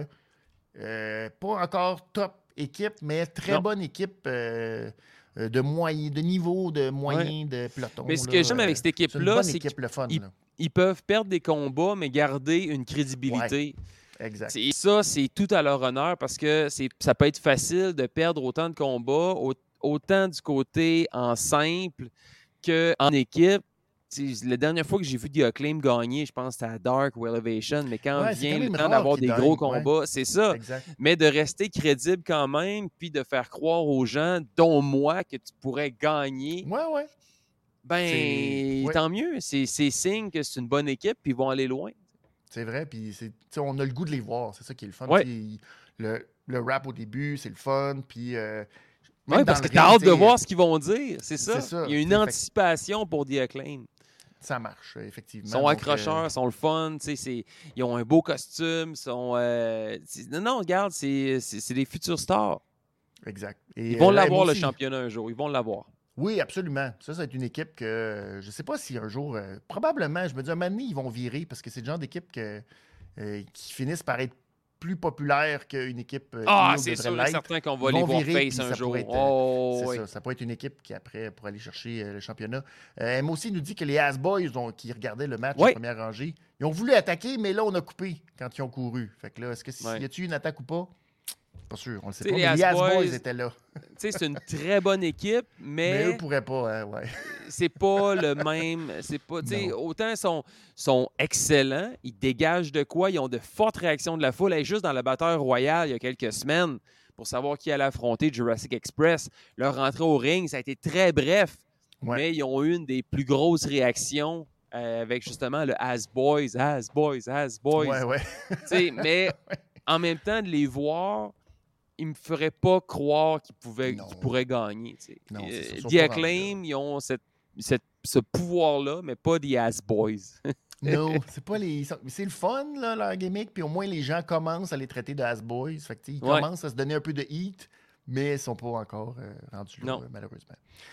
euh, pas encore top équipe, mais très Non. bonne équipe euh, euh, de moyen, de niveau, de moyen, de peloton. Mais ce là. que j'aime avec Euh, cette c'est une équipe-là, bonne c'est équipe, qu'ils le fun. ils- là. ils peuvent perdre des combats, mais garder une crédibilité. Exact. Et ça, c'est tout à leur honneur parce que c'est, ça peut être facile de perdre autant de combats, au- autant du côté en simple qu'en équipe. T'sais, la dernière fois que j'ai vu The Acclaim gagner, je pense que c'était à Dark ou Elevation, mais quand Ouais, c'est vient quand le même temps rare d'avoir qu'ils des gros gagnent, ouais. combats, c'est ça. Exact. Mais de rester crédible quand même, puis de faire croire aux gens, dont moi, que tu pourrais gagner, Ouais, ouais. ben, C'est- ouais. tant mieux. C'est, c'est signe que c'est une bonne équipe, puis ils vont aller loin. C'est vrai, puis c'est- tu sais, on a le goût de les voir, c'est ça qui est le fun. Ouais. Tu sais, Le, le rap au début, c'est le fun, puis euh, même Oui, dans parce le que tu as ring, hâte de tu sais, voir ce qu'ils vont dire. C'est ça. C'est ça. Il y a une Fait que- anticipation pour The Acclaim. Ça marche, effectivement. Ils sont Donc, accrocheurs, euh, ils sont le fun. tu sais, c'est- Ils ont un beau costume. Sont, euh, c'est- Non, non, regarde, c'est, c'est, c'est des futurs stars. exact. Et, Ils vont euh, l'avoir, moi le aussi- championnat, un jour. Ils vont l'avoir. Oui, absolument. Ça, c'est une équipe que euh, je ne sais pas si un jour, euh, probablement, je me dis, un moment donné, ils vont virer parce que c'est le genre d'équipe que, euh, qui finissent par être plus populaire qu'une équipe euh, Ah, heel c'est devrait sûr et l'être. certain qu'on va Ils les vont voir virer, face puis un ça jour. pourrait être, euh, Oh, C'est oui. ça. Ça pourrait être une équipe qui, après, pour aller chercher euh, le championnat. Euh, M aussi nous dit que les As-Boys, ont- qui regardaient le match Oui. en première rangée, ils ont voulu attaquer, mais là, on a coupé quand ils ont couru. Fait que là, est-ce que s'il Ouais. y a-tu une attaque ou pas? Pas sûr, on le sait T'sais, pas. les Mais les As-Boys, As-Boys étaient là. Tu sais, c'est une très bonne équipe, Mais, mais, eux pourraient pas, hein, ouais. c'est pas le même. C'est pas, tu sais, Non. autant ils sont, sont excellents, ils dégagent de quoi, ils ont de fortes réactions de la foule. Et juste dans la bataille royale, il y a quelques semaines, pour savoir qui allait affronter Jurassic Express, leur entrée au ring, ça a été très bref, Ouais. mais ils ont eu une des plus grosses réactions euh, avec justement le As Boys, As Boys, As Boys. Ouais, ouais. Tu sais, mais en même temps, de les voir, ils me feraient pas croire qu'ils pouvaient, Non. qu'ils pourraient gagner. tu sais. Non, c'est ça, ils Euh, sont The pas Acclaim, ils ont cette, cette- ce pouvoir-là, mais pas The As Boys. Non, c'est pas les. ils sont- C'est le fun, là, leur gimmick, puis au moins les gens commencent à les traiter de As-Boys. Fait que, tu sais, ils Ouais. commencent à se donner un peu de heat, mais ils sont pas encore euh, rendus là, Non. euh, malheureusement.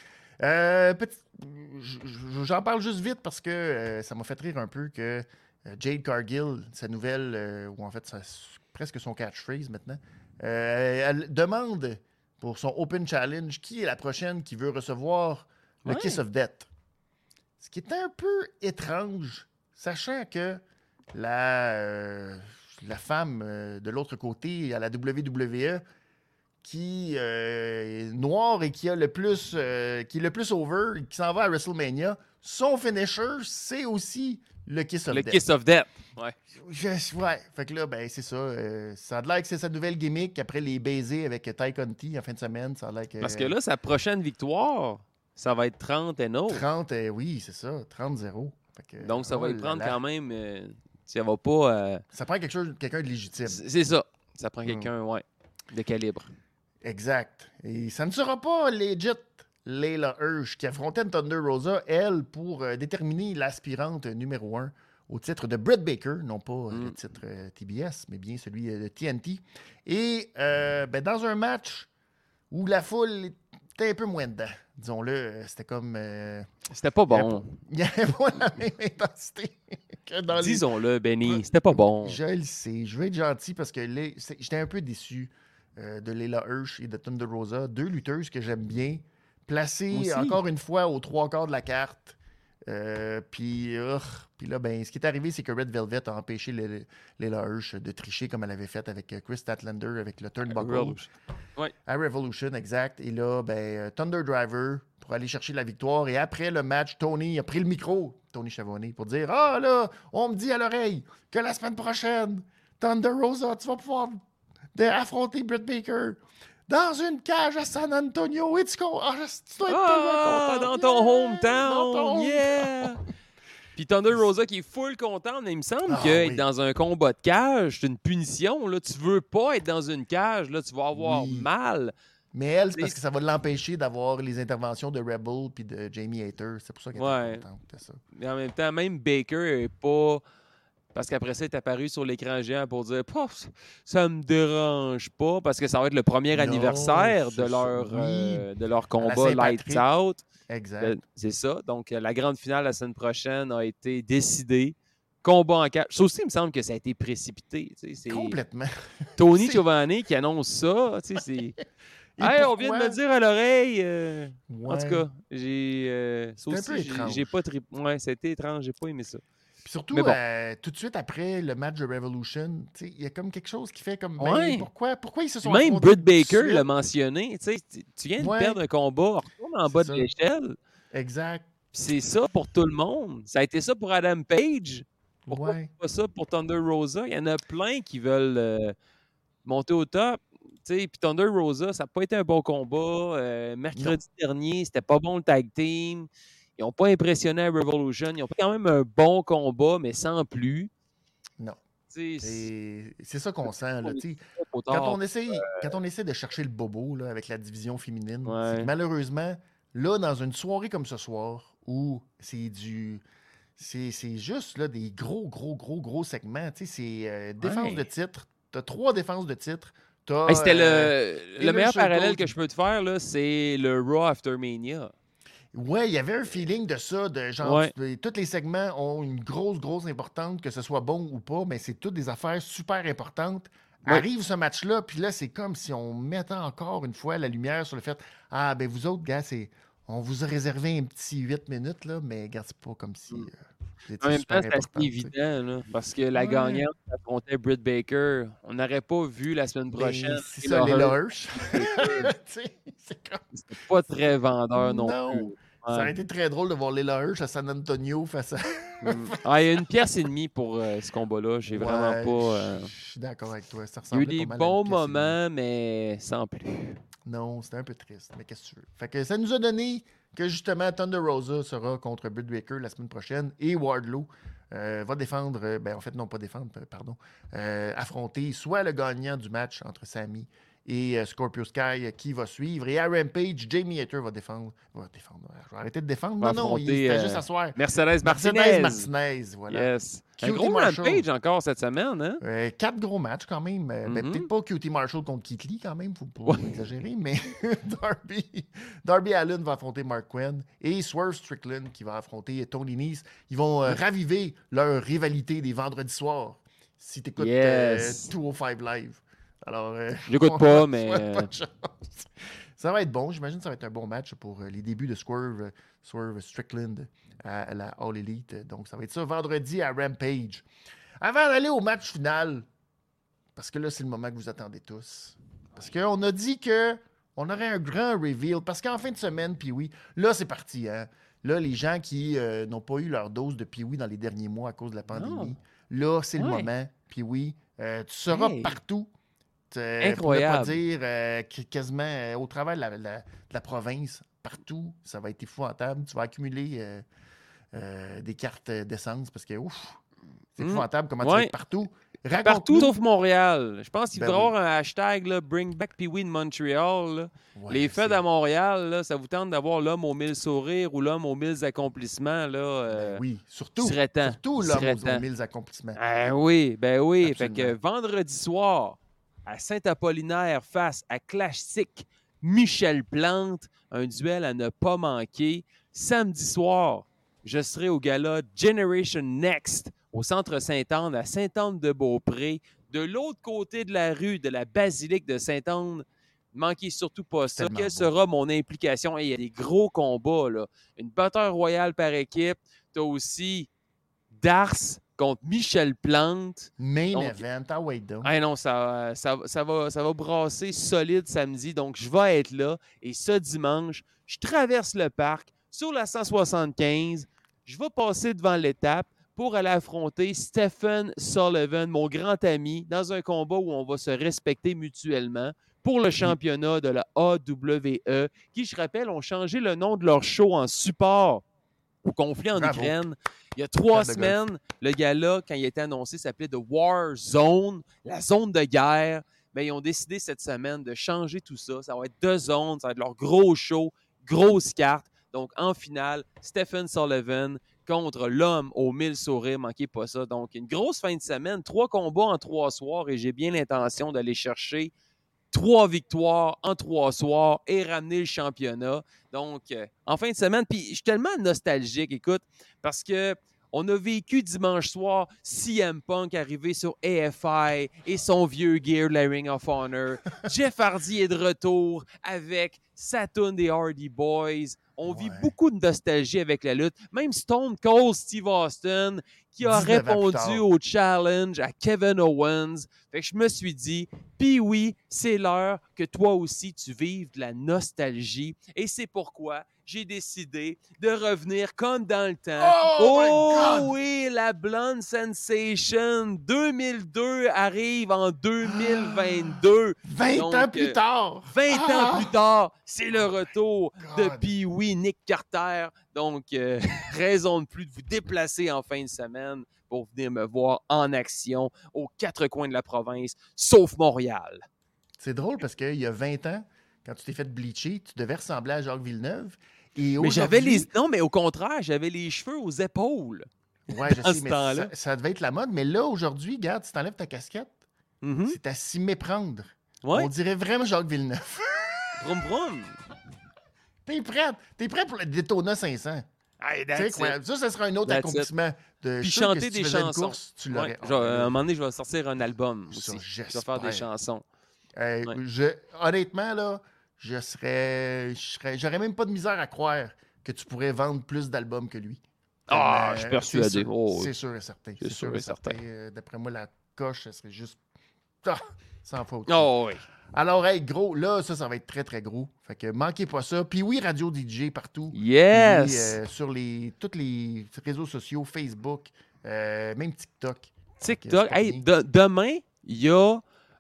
Euh, petit- j- j- J'en parle juste vite parce que euh, ça m'a fait rire un peu que euh, Jade Cargill, sa nouvelle, euh, ou en fait, sa- presque son catchphrase maintenant, euh, elle demande pour son Open Challenge qui est la prochaine qui veut recevoir le Ouais. Kiss of Death. Ce qui est un peu étrange, sachant que la, euh, la femme euh, de l'autre côté à la W W E qui euh, est noire et qui a le plus euh, qui est le plus over, qui s'en va à WrestleMania, son finisher, c'est aussi Le Kiss of Le Death. Kiss of Death. Ouais. Je- ouais. Fait que là, ben, c'est ça. euh, ça a l'air que c'est sa nouvelle gimmick après les baisers avec Ty Conti en fin de semaine. Ça a l'air que. Parce que là, sa prochaine victoire, ça va être trente et non. trente, euh, oui, c'est ça. trente zéro. Fait que, Donc, ça va oh y là prendre là. quand même. Euh, ça va pas. euh, Ça prend quelque chose, quelqu'un de légitime. c'est c'est ça. Ça prend Hmm. quelqu'un, ouais, de calibre. Exact. Et ça ne sera pas legit Layla Hirsch qui affrontait Thunder Rosa, elle, pour euh, déterminer l'aspirante numéro un au titre de Britt Baker, non pas euh, Mm. le titre euh, T B S, mais bien celui euh, de T N T. Et euh, ben, dans un match où la foule était un peu moins dedans, disons-le, euh, c'était comme... euh, C'était pas il y avait bon. pas- il n'y avait pas la même intensité que dans les... Disons-le, Benny, c'était pas bon. Je le sais. Je vais être gentil parce que les- c'est- j'étais un peu déçu euh, de Layla Hirsch et de Thunder Rosa, deux lutteuses que j'aime bien, placées Moi aussi. encore une fois aux trois quarts de la carte. Euh, puis, urgh. Puis là, ben, ce qui est arrivé, c'est que Red Velvet a empêché Lay- Layla Hirsch de tricher comme elle avait fait avec euh, Chris Statlander avec le turnbuckle. Revolution. À Revolution, exact. Et là, ben, euh, Thunder Driver pour aller chercher la victoire. Et après le match, Tony a pris le micro, Tony Schiavone, pour dire « Ah là, on me dit à l'oreille que la semaine prochaine, Thunder Rosa, tu vas pouvoir de- affronter Britt Baker dans une cage à San Antonio. Et tu, con- ah, tu dois être Ah, tellement dans content. ton Yeah! hometown! Dans ton Yeah! Puis Thunder Rosa qui est full contente, mais il me semble Ah, qu'être oui. dans un combat de cage, c'est une punition. Là. Tu veux pas être dans une cage, là, tu vas avoir Oui. mal. Mais elle, c'est Les- parce que ça va l'empêcher d'avoir les interventions de Rebel puis de Jamie Hayter. C'est pour ça qu'elle Ouais. est contente de ça. Mais en même temps, même Baker est pas. Parce qu'après ça, il est apparu sur l'écran géant pour dire Pouf, ça me dérange pas, parce que ça va être le premier Non, anniversaire de c'est ça. leur, Oui. euh, de leur À combat la Lights Saint-Patrick. Out. Exact. Euh, C'est ça. Donc, euh, la grande finale la semaine prochaine a été décidée. Combat en cage. Ça aussi, il me semble que ça a été précipité. tu sais, C'est Complètement. Tony C'est- Giovanni qui annonce ça. tu sais, C'est. Et Hey, on vient de pourquoi? me dire à l'oreille. euh, En tout Ouais. cas, j'ai. euh, ça C'est un aussi, peu j'ai- étrange. j'ai pas tri... Ouais, c'était étrange. J'ai pas aimé ça. Puis surtout, Mais bon. euh, tout de suite après le match de Revolution, tu sais, il y a comme quelque chose qui fait comme. ben, Ouais. pourquoi, pourquoi ils se sont Même affrontés Britt tout de Baker suite? l'a mentionné. Tu sais, tu- tu viens de Ouais. perdre un combat, retourne en C'est bas ça. de l'échelle. Exact. Puis c'est ça pour tout le monde. Ça a été ça pour Adam Page. Pourquoi Ouais. pas ça pour Thunder Rosa? Il y en a plein qui veulent euh, monter au top. Tu sais, puis Thunder Rosa, ça n'a pas été un bon combat. Euh, mercredi dernier, c'était pas bon le tag team. Ils n'ont pas impressionné à Revolution. Ils ont fait quand même un bon combat, mais sans plus. Non. Tu sais, c'est Et c'est ça qu'on sent. Là, tu sais. trop Quand tard. on, essaie, quand on essaie de chercher le bobo là, avec la division féminine, Ouais. c'est que malheureusement, là, dans une soirée comme ce soir, où c'est du. C'est c'est juste là, des gros, gros, gros, gros segments. Tu sais, c'est euh, défense Ouais. de titre. Tu as trois défenses de titre. T'as, Hey, C'était euh, le, le Inner meilleur Circle. parallèle que je peux te faire, là, c'est le Raw After Mania. Ouais, il y avait un feeling de ça, de genre, Ouais. tu- tous les segments ont une grosse, grosse importance, que ce soit bon ou pas, mais c'est toutes des affaires super importantes. Ouais. Arrive ce match-là, puis là, c'est comme si on mettait encore une fois la lumière sur le fait Ah, ben vous autres, gars, c'est. On vous a réservé un petit huit minutes, là, mais regarde, c'est pas comme si. euh, vous étiez En même super temps, c'est assez important, tu sais. évident, là, parce que la Ouais. gagnante affrontait Britt Baker. On n'aurait pas vu la semaine Ben, prochaine. c'est Layla ça, les Hirsch. Hirsch. Tu sais, c'est comme. C'était pas très vendeur non, Non. plus. Ça aurait Ouais. été très drôle de voir Layla Hirsch à San Antonio face à. Mm. Ah, il y a une pièce et demie pour euh, ce combat-là. J'ai vraiment Ouais, pas. euh, Je suis d'accord avec toi. Ça Il y a eu ressemblait des pas mal à bons une pièce et demie. moments, mais sans plus. Non, c'était un peu triste, mais qu'est-ce que tu veux? Fait que ça nous a donné que justement Thunder Rosa sera contre Britt Baker la semaine prochaine et Wardlow euh, va défendre, euh, ben en fait non pas défendre, euh, pardon, euh, affronter soit le gagnant du match entre Sami et euh, Scorpio Sky euh, qui va suivre. Et à Rampage, Jamie Hayter va défendre. Va défendre. Je vais arrêter de défendre. Va Non, non, il affronter, était euh, juste à soir. Mercedes Mercedes Martinez. Martinez, voilà. Yes. Un Cutie gros Marshall. Rampage encore cette semaine, hein? Euh, quatre gros matchs quand même. Euh, ben, Mhm. peut-être pas Cutie Marshall contre Keith Lee quand même, faut pas Ouais. exagérer, mais Darby, Darby Allin va affronter Mark Quinn et Swerve Strickland qui va affronter Tony Nese. Ils vont euh, raviver leur rivalité des vendredis soirs. Si tu écoutes Yes. deux oh cinq Live. Alors, euh, J'écoute on pas, leur mais, souhaite euh, bonne chance. Ça va être bon. J'imagine que ça va être un bon match pour euh, les débuts de Swerve, euh, Swerve Strickland à, à la All Elite. Donc, ça va être ça vendredi à Rampage. Avant d'aller au match final, parce que là, c'est le moment que vous attendez tous. Parce qu'on a dit que on aurait un grand reveal. Parce qu'en fin de semaine, puis oui, là, c'est parti. Hein? Là, les gens qui euh, n'ont pas eu leur dose de Pee-Wee dans les derniers mois à cause de la pandémie, là, c'est le Ouais. moment. Pee-Wee, euh, tu seras Hey. partout. Euh, Incroyable. Pour ne pas dire euh, qu- quasiment euh, au travers de la, la- de la province, partout, ça va être épouvantable. Tu vas accumuler euh, euh, des cartes d'essence parce que, ouf, c'est Mm. épouvantable comment tu Ouais. vas être partout. Partout Raconte-nous. sauf Montréal. Je pense qu'il Ben faudrait oui. avoir un hashtag là, Bring Back Pee-Wee de Montréal. là. Ouais, Les fêtes c'est- à Montréal, là, ça vous tente d'avoir l'homme aux mille sourires ou l'homme aux mille accomplissements. Là, euh, Ben oui, surtout. serait temps. Surtout Il l'homme serait aux, temps. aux mille accomplissements. Ben oui, ben oui. Fait Absolument. que vendredi soir, à Saint-Apollinaire, face à Classic Michel Plante, un duel à ne pas manquer. Samedi soir, je serai au gala Generation Next au Centre Sainte-Anne à Sainte-Anne-de-Beaupré. De l'autre côté de la rue de la Basilique de Sainte-Anne, manquez surtout pas ça. Tellement Quelle beau. sera mon implication? Hey, il y a des gros combats, là. Une bataille royale par équipe. Tu as aussi Dars contre Michel Plante. Main Donc- event, ah ouais donc. Ah non, ça, ça, ça, va, ça va brasser solide samedi. Donc, je vais être là. Et ce dimanche, je traverse le parc sur la cent soixante-quinze. Je vais passer devant l'étape pour aller affronter Stephen Sullivan, mon grand ami, dans un combat où on va se respecter mutuellement pour le championnat de la A W E, qui, je rappelle, ont changé le nom de leur show en support au conflit en Bravo. Ukraine. Il y a trois Club de golf. semaines, le gala, quand il a été annoncé, s'appelait The War Zone, la zone de guerre. Mais ils ont décidé cette semaine de changer tout ça. Ça va être deux zones, ça va être leur gros show, grosse carte. Donc, en finale, Stephen Sullivan contre l'homme aux mille sourires. Manquez pas ça. Donc, une grosse fin de semaine, trois combats en trois soirs et j'ai bien l'intention d'aller chercher trois victoires en trois soirs et ramener le championnat. Donc, euh, en fin de semaine, puis je suis tellement nostalgique, écoute, parce que on a vécu dimanche soir C M Punk arrivé sur A F I et son vieux gear de la Ring of Honor. Jeff Hardy est de retour avec Saturn des Hardy Boys. On vit Ouais. beaucoup de nostalgie avec la lutte. Même Stone Cold Steve Austin qui a dix-neuf ans plus répondu tard. au challenge à Kevin Owens. Fait que je me suis dit, puis oui, c'est l'heure que toi aussi tu vives de la nostalgie. Et c'est pourquoi j'ai décidé de revenir comme dans le temps. Oh my God! oui, la Blonde Sensation deux mille deux arrive en deux mille vingt-deux. vingt Donc, ans plus euh, tard. vingt Ah! ans plus tard, c'est le retour de God. Pee-Wee Nick Carter. Donc, euh, raison de plus de vous déplacer en fin de semaine pour venir me voir en action aux quatre coins de la province, sauf Montréal. C'est drôle parce qu'il y a vingt ans, quand tu t'es fait bleacher, tu devais ressembler à Jacques Villeneuve. Et Mais j'avais les... aujourd'hui- Non, mais au contraire, j'avais les cheveux aux épaules. Ouais, je dans sais, ce mais temps-là. ça, ça devait être la mode. Mais là, aujourd'hui, regarde, tu t'enlèves ta casquette, Mhm. c'est à s'y méprendre. Ouais. On dirait vraiment Jacques Villeneuve. Vroom, vroom. T'es prêt? T'es prêt pour le Daytona cinq cents? Hey, C'est that's it. incroyable. Ça, ça sera un autre That's accomplissement. De, Puis je suis sûr que chanter si tu des faisais une chansons. course, tu Ouais. l'aurais. Je vais- à un moment donné, je vais sortir un album aussi. Ça, Je vais faire j'espère. des chansons. Euh, Ouais. je- honnêtement, là, je serais, je serais. J'aurais même pas de misère à croire que tu pourrais vendre plus d'albums que lui. Ah, Tellement, je suis euh, persuadé. C'est sûr, Oh, oui. c'est sûr et certain. C'est sûr et certain. Euh, D'après moi, la coche, ça serait juste. Ah, sans faute. Oh oui. Alors, hey, gros, là, ça, ça va être très, très gros. Fait que manquez pas ça. Puis oui, Radio D J partout. Yes! Puis, euh, sur les, tous les réseaux sociaux, Facebook, euh, même TikTok. TikTok. c'est pas Hey, bien. de- demain, il y a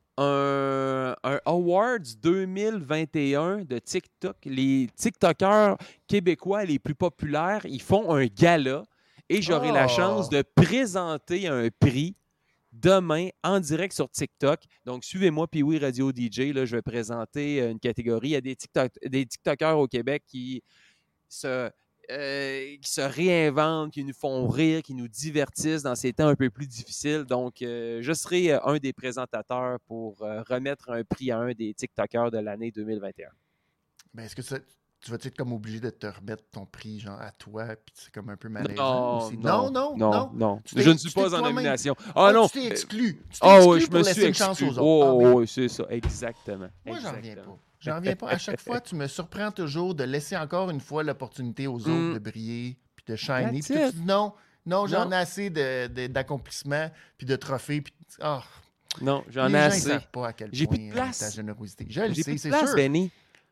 un, un Awards deux mille vingt et un de TikTok. Les TikTokers québécois les plus populaires, ils font un gala et j'aurai la Oh! chance de présenter un prix demain en direct sur TikTok. Donc, suivez-moi, puis oui, Radio D J. Là, je vais présenter une catégorie. Il y a des, TikTok, des TikTokers au Québec qui se, euh, qui se réinventent, qui nous font rire, qui nous divertissent dans ces temps un peu plus difficiles. Donc, euh, je serai euh, un des présentateurs pour euh, remettre un prix à un des TikTokers de l'année deux mille vingt et un. Ben, est-ce que ça- tu vas être comme obligé de te remettre ton prix, genre, à toi, puis c'est comme un peu malaisant Non, aussi? non, non, non, non. non. Tu t'es- Je ne tu suis t'es pas en toi-même- nomination. Ah, Ah non! Tu t'es exclu. Tu t'es Ah exclu oui, je pour me laisser suis une chance exclu. aux autres. Oh, Ah, ben, oui, c'est ça, exactement. moi, j'en reviens Exactement. pas. J'en reviens pas. À chaque fois, tu me surprends toujours de laisser encore une fois l'opportunité aux autres Mm. de briller, puis de shiner. That's Puis toi, it. tu dis non, non, j'en Non. ai assez de- de- d'accomplissements, puis de trophées. Puis, ah, Non, j'en les ai gens, ils assez. savent pas à quel J'ai point plus de euh, place. ta générosité. Je le J'ai sais, plus de c'est place, sûr. Benny.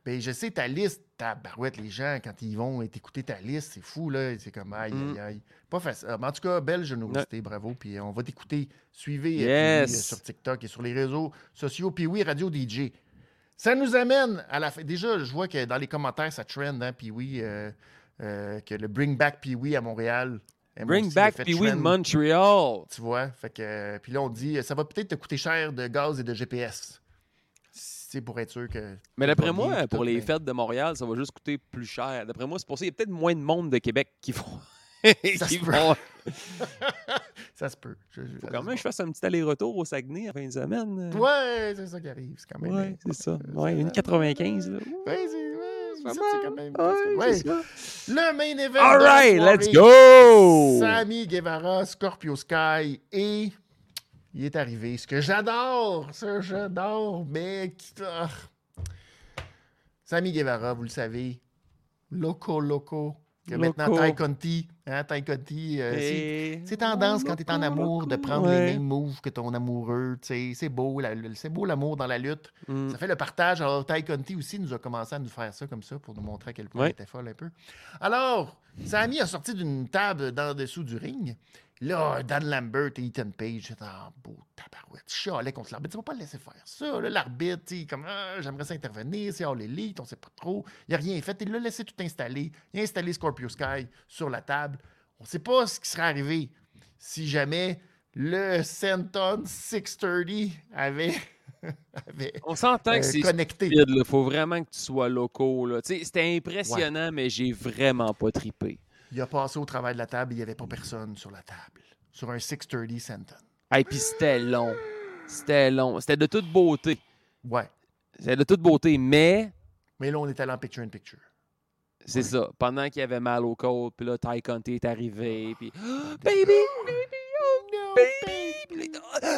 Ben, je sais, ta liste, ta barouette, les gens, quand ils vont t'écouter ta liste, c'est fou, là. C'est comme aïe, Mm. aïe, aïe. Pas facile. Mais en tout cas, belle générosité, bravo. Puis on va t'écouter. Suivez euh, Yes. Pee-Wee, euh, sur TikTok et sur les réseaux sociaux. Pee-Wee Radio D J. Ça nous amène à la fin. Déjà, je vois que dans les commentaires, ça trend, hein, Pee-Wee, euh, euh, que le Bring Back Pee-Wee à Montréal. Eh, moi Bring aussi, back il a fait Pee-Wee de trend. Montreal. Tu vois, fait que, euh, puis là, on dit, euh, ça va peut-être te coûter cher de gaz et de G P S. C'est pour être sûr que... Mais tout d'après va bien, moi, puis pour tout, les mais- fêtes de Montréal, ça va juste coûter plus cher. D'après moi, c'est pour ça qu'il y a peut-être moins de monde de Québec qui vont. Ça qui se peut. vont. Ça se peut. Je, je- Faut quand même que je fasse un petit aller-retour au Saguenay à fin de semaine. Ouais, c'est ça qui arrive. C'est quand même... Ouais, c'est ça. Ouais, ça une va. quatre-vingt-quinze, là. Ouais, c'est ouais, Pas c'est- mal. c'est quand même... Ouais, ouais. c'est ça. Le main event All de la right, soirée, let's go! Sammy Guevara, Scorpio Sky, et il est arrivé. Ce que j'adore, ça, j'adore, mais... qui- ah. Sammy Guevara, vous le savez, loco, loco, que Loco. maintenant Ty Conti, hein, Ty Conti, euh, c'est- Et- c'est tendance quand tu es en Loco, amour de loco. prendre Ouais. les mêmes moves que ton amoureux, tu sais, c'est beau, la- le- c'est beau l'amour dans la lutte. Mm. Ça fait le partage. Alors, Ty Conti aussi nous a commencé à nous faire ça comme ça pour nous montrer à quel point Ouais. il était folle un peu. Alors, Sammy a sorti d'une table dans dessous du ring. Là, Dan Lambert et Ethan Page, c'était en beau tabarouette. Chialait contre l'arbitre. Tu vas pas le laisser faire ça. Là, l'arbitre, tu sais, comme ah, j'aimerais ça intervenir, c'est All Elite, on sait pas trop. Il a rien fait. Il l'a laissé tout installer. Il a installé Scorpio Sky sur la table. On sait pas ce qui serait arrivé si jamais le Senton six cent trente avait, avait On s'entend euh, que c'est connecté. stupide, là. Faut vraiment que tu sois loco, là. Tu sais, c'était impressionnant, mais j'ai vraiment pas trippé. Il a passé au travers de la table et il n'y avait pas personne sur la table. Sur un six cent trente Senton. Et puis c'était long. C'était long. C'était de toute beauté. Ouais. C'était de toute beauté, mais Mais là, on est allé en picture-in-picture. c'est Ouais. ça. Pendant qu'il y avait mal au côte, puis là, Ty Conti est arrivé, puis Ah, baby, baby, oh, baby.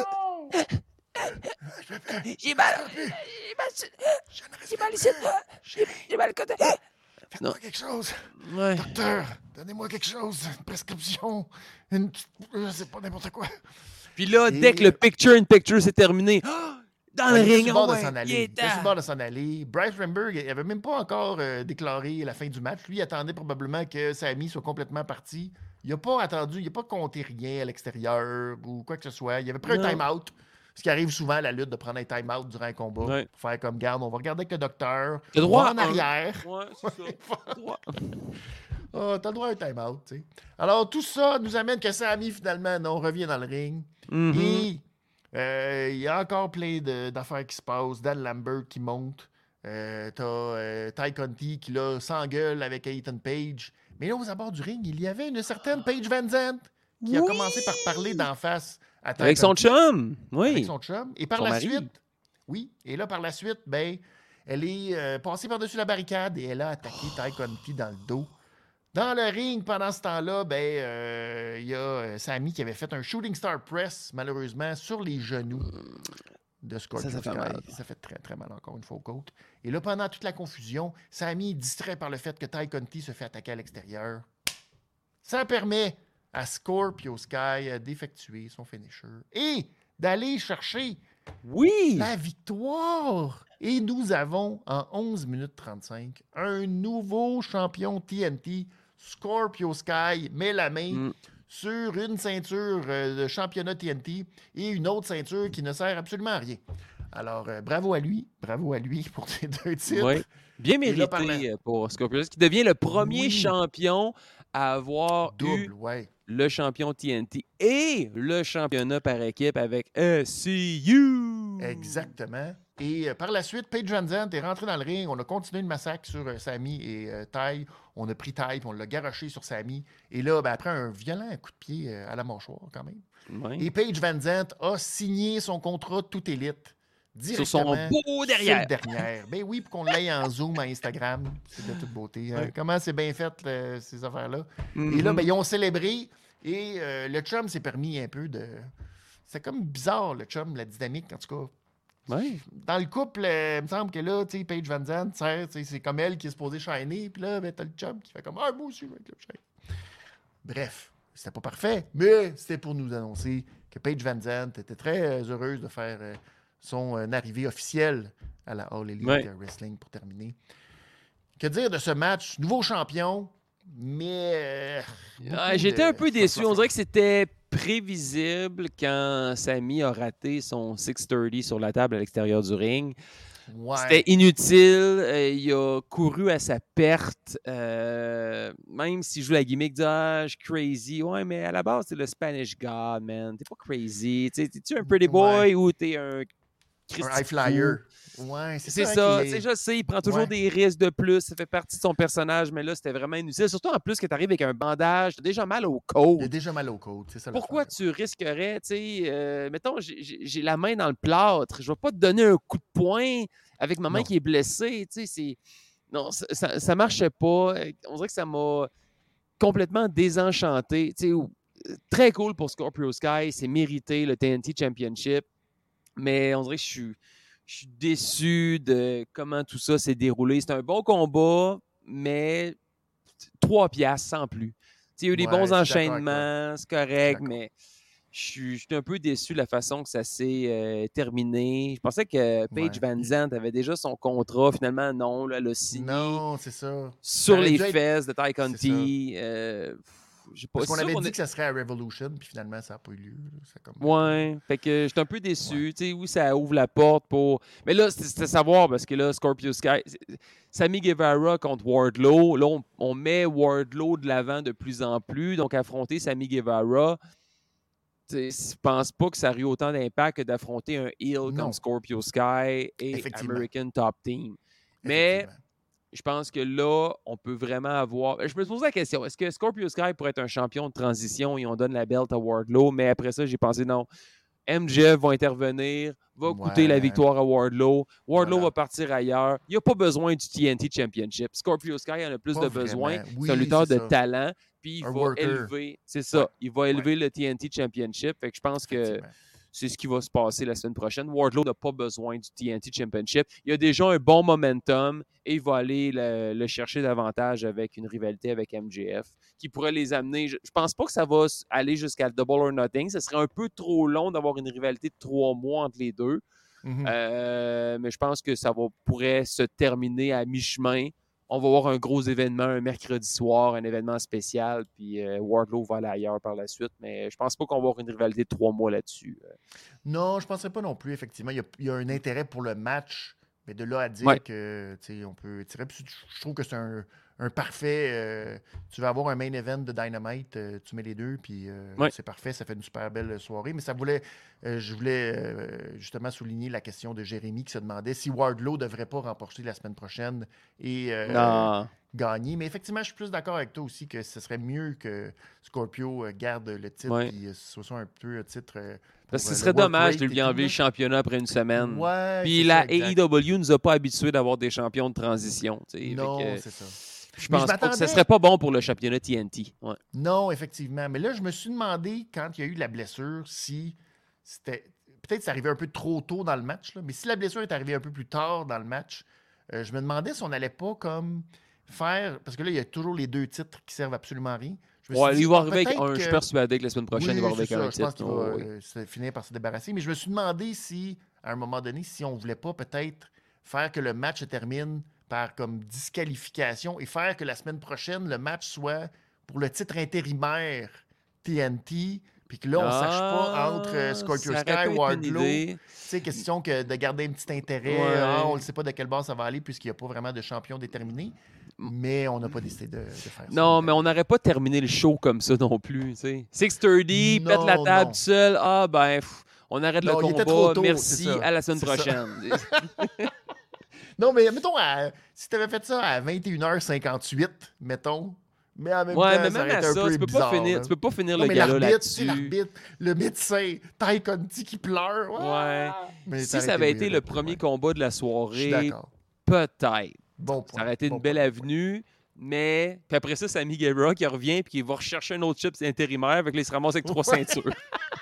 J'ai mal. J'ai mal. J'ai mal ici. J'ai j'ai mal au côté. Faites-moi Non. quelque chose. Ouais. Docteur, donnez-moi quelque chose. Une prescription. Une... Je sais pas, n'importe quoi. Puis là, Et- dès que le picture-in-picture s'est terminé, ah, dans Ouais, le il était ring, sur le bord ah de ouais, s'en il aller. Il était sur le était- bord de s'en aller. Bryce Remberg, il n'avait même pas encore euh, déclaré la fin du match. Lui, il attendait probablement que Sammy soit complètement parti. Il n'a pas attendu, il n'a pas compté rien à l'extérieur ou quoi que ce soit. Il avait pris Non. un time-out. Ce qui arrive souvent à la lutte, de prendre un time-out durant un combat. Ouais. Pour faire comme garde, on va regarder avec le docteur. T'as On droit va en à un- arrière. Ouais, c'est ça. T'as droit. Ah, t'as le droit à un time-out, tu sais. Alors, tout ça nous amène que Sammy, finalement, non, revient dans le ring. Mhm. Et euh, il y a encore plein de- d'affaires qui se passent. Dan Lambert qui monte. Euh, T'as euh, Ty Conti qui, là, s'engueule avec Ethan Page. Mais là, aux abords du ring, il y avait une certaine Paige Van Zandt qui a Oui! commencé par parler d'en face à Ty Avec son Conti. chum. Oui. Avec son chum. Et par Son la mari. suite, oui, et là, par la suite, ben, elle est euh, passée par-dessus la barricade et elle a attaqué Ty Conti dans le dos. Dans le ring, pendant ce temps-là, ben, euh, il y a euh, Sammy qui avait fait un Shooting Star Press, malheureusement, sur les genoux de Scorpio Ça, ça fait Sky. mal. Ça fait très, très mal, encore une fois, aux côtes. Et là, pendant toute la confusion, Sammy est distrait par le fait que Ty Conti se fait attaquer à l'extérieur. Ça permet à Scorpio Sky euh, d'effectuer son finisher et d'aller chercher Oui. la victoire. Et nous avons, en onze minutes trente-cinq, un nouveau champion T N T. Scorpio Sky met la main Mm. sur une ceinture euh, de championnat T N T et une autre ceinture qui ne sert absolument à rien. Alors, euh, bravo à lui. Bravo à lui pour ces deux titres. Ouais. Bien Et là, par mérité la- euh, pour Scorpio, qui devient le premier Oui. champion à avoir eu Double, ouais. le champion T N T et le championnat par équipe avec S C U. Exactement. Et euh, par la suite, Paige Van Zandt est rentré dans le ring. On a continué le massacre sur euh, Sammy et euh, Ty. On a pris Ty, puis on l'a garoché sur Sammy. Et là, ben, après un violent coup de pied euh, à la mâchoire, quand même. Ouais. Et Paige Van Zandt a signé son contrat tout élite. Sur son Directement beau derrière. sur le derrière. Ben oui, pour qu'on l'aille en zoom à Instagram. C'est de toute beauté. hein. Ouais. Comment c'est bien fait, euh, ces affaires-là. Mhm. Et là, ben, ils ont célébré. Et euh, le chum s'est permis un peu de... C'est comme bizarre, le chum, la dynamique, en tout cas. Ouais. Dans le couple, euh, il me semble que là, tu sais, Paige Van Zandt, tu sais, c'est comme elle qui est supposée shiner, puis là, ben, t'as le chum qui fait comme Ah, moi aussi, je vais être le shine. Bref, c'était pas parfait, mais c'était pour nous annoncer que Paige Van Zandt était très euh, heureuse de faire euh, son euh, arrivée officielle à la All Elite Ouais. Wrestling pour terminer. Que dire de ce match? Nouveau champion, mais... euh, Ah, beaucoup J'étais de un peu déçu. flop, On flop, dirait que c'était prévisible quand Sami a raté son six cent trente sur la table à l'extérieur du ring. Ouais. C'était inutile. euh, il a couru à sa perte. euh, même s'il joue la gimmick de ah, je suis crazy. Ouais, mais à la base, c'est le Spanish God, man. T'es pas crazy. T'sais, T'es-tu un pretty boy ou t'es un Un Christy high flyer. Ouais, c'est C'est ça. ça. hein, Tu qu'il sais, est- je sais, il prend toujours Ouais. des risques de plus. Ça fait partie de son personnage, mais là, c'était vraiment inutile. Surtout en plus que tu arrives avec un bandage, tu as déjà mal au Il a côte. déjà mal au côte, c'est ça Pourquoi l'affaire. tu risquerais, tu sais, euh, mettons, j'ai- j'ai j'ai la main dans le plâtre, je vais pas te donner un coup de poing avec ma main Non. qui est blessée, tu sais, c'est... Non, ça, ça, ça marchait pas. On dirait que ça m'a complètement désenchanté. Tu sais, ou- très cool pour Scorpio Sky, c'est mérité le T N T Championship, mais on dirait que je suis, je suis déçu de comment tout ça s'est déroulé. C'est un bon combat, mais trois piastres sans plus. Tu sais, il y a eu des Ouais, bons je suis d'accord avec toi. enchaînements, c'est Je suis correct, d'accord. mais je suis, je suis un peu déçu de la façon que ça s'est euh, terminé. Je pensais que Paige Ouais. Van Zandt avait déjà son contrat. Finalement, non. Là, elle a signé Non, c'est ça. sur aurait les dû être- fesses de Ty c'est Conti. Euh, j'ai pas- Parce qu'on c'est sûr avait qu'on dit est- que ça serait à Revolution, puis finalement, ça n'a pas eu lieu. là. C'est comme... Ouais, fait que j'étais un peu déçu. Tu sais, oui, ça ouvre la porte pour. Mais là, c'était c'était à savoir parce que là, Scorpio Sky, c'est- Sammy Guevara contre Wardlow. Là, on, on met Wardlow de l'avant de plus en plus. Donc, affronter Sammy Guevara, tu sais, je pense pas que ça aurait eu autant d'impact que d'affronter un heel Non. comme Scorpio Sky et Effectivement. American Top Team. Mais Effectivement. je pense que là, on peut vraiment avoir. Je me pose la question, est-ce que Scorpio Sky pourrait être un champion de transition et on donne la belt à Wardlow? Mais après ça, j'ai pensé non. M J F va intervenir, va coûter la Ouais. victoire à Wardlow. Wardlow Voilà. va partir ailleurs. Il n'y a pas besoin du T N T Championship. Scorpio Sky en a plus Pas de vraiment. besoin. Oui, c'est un lutteur c'est de ça. talent. Puis il Un va worker. élever. C'est ça. Ouais. Il va élever le T N T Championship. Fait que je pense que Effectivement. c'est ce qui va se passer la semaine prochaine. Wardlow n'a pas besoin du T N T Championship. Il a déjà un bon momentum et il va aller le, le chercher davantage avec une rivalité avec M J F qui pourrait les amener. Je, je pense pas que ça va s- aller jusqu'à Double or Nothing. Ce serait un peu trop long d'avoir une rivalité de trois mois entre les deux. Mhm. Euh, mais je pense que ça va, pourrait se terminer à mi-chemin. On va avoir un gros événement un mercredi soir, un événement spécial, puis euh, Wardlow va aller ailleurs par la suite. Mais je pense pas qu'on va avoir une rivalité de trois mois là-dessus. Euh, Non, je ne penserais pas non plus, effectivement. Il y, a, il y a un intérêt pour le match, mais de là à dire Ouais. que tu sais, on peut tirer. Puis je trouve que c'est un, un parfait. euh, tu vas avoir un main event de Dynamite, euh, tu mets les deux, puis euh, Ouais. c'est parfait. Ça fait une super belle soirée. Mais ça voulait, euh, je voulais euh, justement souligner la question de Jérémy qui se demandait si Wardlow ne devrait pas remporter la semaine prochaine et euh, non. gagner. Mais effectivement, je suis plus d'accord avec toi aussi que ce serait mieux que Scorpio euh, garde le titre Ouais. et ce soit un peu un titre. euh, Parce que pour, ce euh, serait le work dommage rate de et lui tout, enlever là. le championnat après une semaine. Ouais, Puis c'est la ça, exact. A E W nous a pas habitués d'avoir des champions de transition. tu sais. Fait Non, que, c'est ça. je Mais pense je pas que ce m'attendais- serait pas bon pour le championnat T N T. Ouais. Non, effectivement. Mais là, je me suis demandé, quand il y a eu la blessure, si c'était. Peut-être que c'est arrivé un peu trop tôt dans le match, là, mais si la blessure est arrivée un peu plus tard dans le match, euh, je me demandais si on n'allait pas comme faire. Parce que là, il y a toujours les deux titres qui servent absolument à rien. Je me suis Ouais, dit, il va ah, arriver avec peut-être un. Je que- suis persuadé que la semaine prochaine, Oui, il va arriver c'est avec un ça. Je pense titre. qu'il va Oh, oui. euh, se- finir par se débarrasser. Mais je me suis demandé si, à un moment donné, si on voulait pas peut-être faire que le match se termine par comme disqualification et faire que la semaine prochaine, le match soit pour le titre intérimaire T N T, puis que là, on ne sache pas entre euh, Scorpio Ah, ça aurait Sky, pu être une Wardlow. Tu idée. sais, question que de garder un petit intérêt. Ouais. Ah, on ne sait pas de quelle base ça va aller puisqu'il n'y a pas vraiment de champion déterminé. Mais on n'a pas décidé de, de faire ça. Non, mais on n'aurait pas terminé le show comme ça non plus. tu sais. six cent trente, Non, pète la table non. tout seul. Ah, ben, pff, on arrête Non, le il était combat. trop tôt, Merci, c'est ça. à la semaine C'est ça. prochaine. Non, mais mettons, à- si tu avais fait ça à vingt et une heures cinquante-huit, mettons, mais en même ouais, temps, mais ça même aurait à été un ça, peu tu peux, bizarre. pas finir, là. tu peux pas finir Non, le mais gala l'arbitre, tu sais, là-dessus. l'arbitre, le médecin, Ty Conti qui pleure. Ouais. Mais Si ça avait été le premier ouais. combat de la Je suis soirée, d'accord. peut-être. Bon point. Ça aurait été bon une belle point. avenue, mais... Puis après ça, Sammy Guevara qui revient puis qui va rechercher un autre chips intérimaire avec les se ramasse avec trois Ouais. ceintures.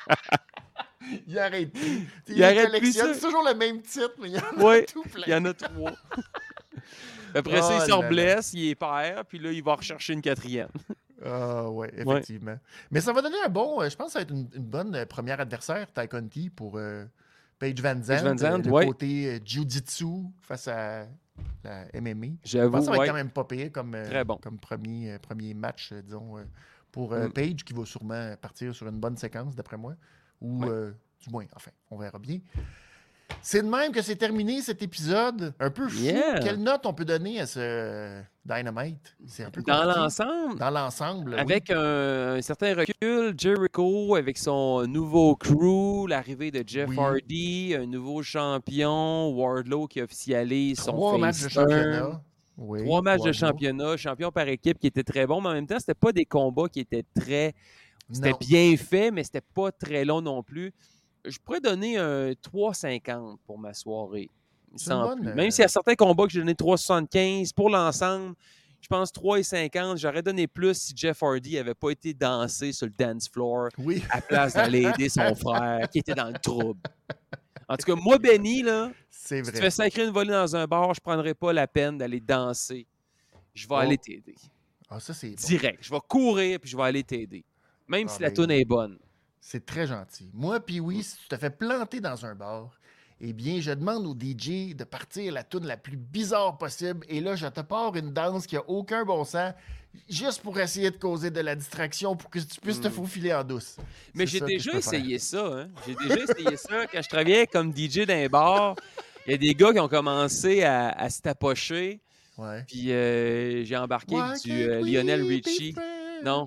Il arrête plus. Il Il, arrête plus collectionne ça. toujours le même titre, mais il y en a Ouais. tout plein. Il y en a trois. Après ça, Oh il se là là. reblesse, il est père, puis là, il va rechercher une quatrième. Ah ouais, effectivement. Mais ça va donner un bon, euh, je pense que ça va être une, une bonne euh, première adversaire, Ty Conti, pour, euh, Paige Van Paige Zandt, Van Zandt, euh, le ouais. côté euh, jiu-jitsu face à la M M A. Je J'avoue, pense que ça va ouais. être quand même pas pire comme, euh, Très bon. comme premier, euh, premier match, euh, disons, euh, pour euh, Mm. Paige, qui va sûrement partir sur une bonne séquence, d'après moi. Ou, Ouais. euh, du moins, enfin, on verra bien. C'est de même que c'est terminé cet épisode. Un peu fou. Yeah. Quelle note on peut donner à ce euh, Dynamite? C'est un peu Dans compliqué. l'ensemble, Dans l'ensemble, oui. avec un, un certain recul, Jericho avec son nouveau crew, l'arrivée de Jeff Oui. Hardy, un nouveau champion, Wardlow qui officialise son Trois matchs de face turn. championnat. Oui, Trois matchs de Wardlow. championnat, champion par équipe qui était très bon, mais en même temps, c'était pas des combats qui étaient très. C'était Non. bien fait, mais c'était pas très long non plus. Je pourrais donner un trois cinquante pour ma soirée. C'est une Sans bonne, plus. euh, Même s'il y a certains combats que j'ai donné trois soixante-quinze pour l'ensemble, je pense trois cinquante. J'aurais donné plus si Jeff Hardy n'avait pas été dansé sur le dance floor Oui. à place d'aller aider son frère qui était dans le trouble. En tout cas, moi, Benny, là, C'est si vrai. tu fais sacrer une volée dans un bar, je ne prendrai pas la peine d'aller danser. Je vais Oh. aller t'aider. Ah, ça, c'est bon. Direct. Je vais courir puis je vais aller t'aider. Même Ah, si la ben, toune est bonne. C'est très gentil. Moi, puis oui, si tu te fais planter dans un bar, eh bien, je demande au D J de partir la toune la plus bizarre possible. Et là, je te pars une danse qui a aucun bon sens, juste pour essayer de causer de la distraction pour que tu puisses te Mm. faufiler en douce. Mais C'est j'ai ça que je déjà peux faire. essayé ça. Hein? J'ai déjà essayé ça quand je travaillais comme D J dans un bar. Il y a des gars qui ont commencé à, à se tapocher. Ouais. Puis euh, j'ai embarqué Why avec du can't euh, we Lionel be Richie. friends? Non.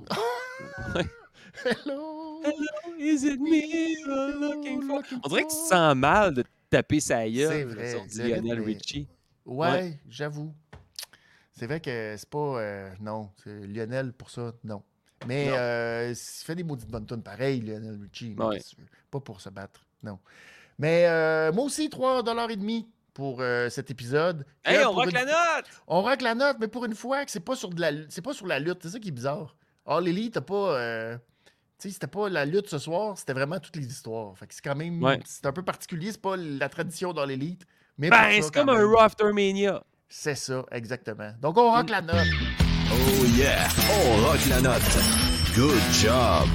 Hello. Hello, is it me you're looking for? Looking On dirait que tu te for- sens mal de te taper sa gueule C'est vrai, sur du le Lionel rythme est- Richie. Ouais, Ouais. j'avoue. C'est vrai que c'est pas. euh, non, c'est Lionel pour ça, non. Mais Non. euh, il fait des maudites bonnes tunes pareil, Lionel Richie. mais Ouais. qu'est-ce que tu veux? Pas pour se battre, non. Mais euh, moi aussi, trois dollars et demi pour euh, cet épisode. Que Hey, on pour rock une- la note! On rock la note, mais pour une fois que c'est pas sur de la lu- c'est pas sur la lutte, c'est ça qui est bizarre. All Elite, t'as pas. euh, Tu sais, c'était pas la lutte ce soir, c'était vraiment toutes les histoires. Fait que c'est quand même. Ouais. C'est un peu particulier, c'est pas la tradition dans l'élite. Mais pour Ben, ça, c'est comme quand un même. Raw Aftermania. C'est ça, exactement. Donc, on rock la note. Oh yeah, on rock la note. Good job.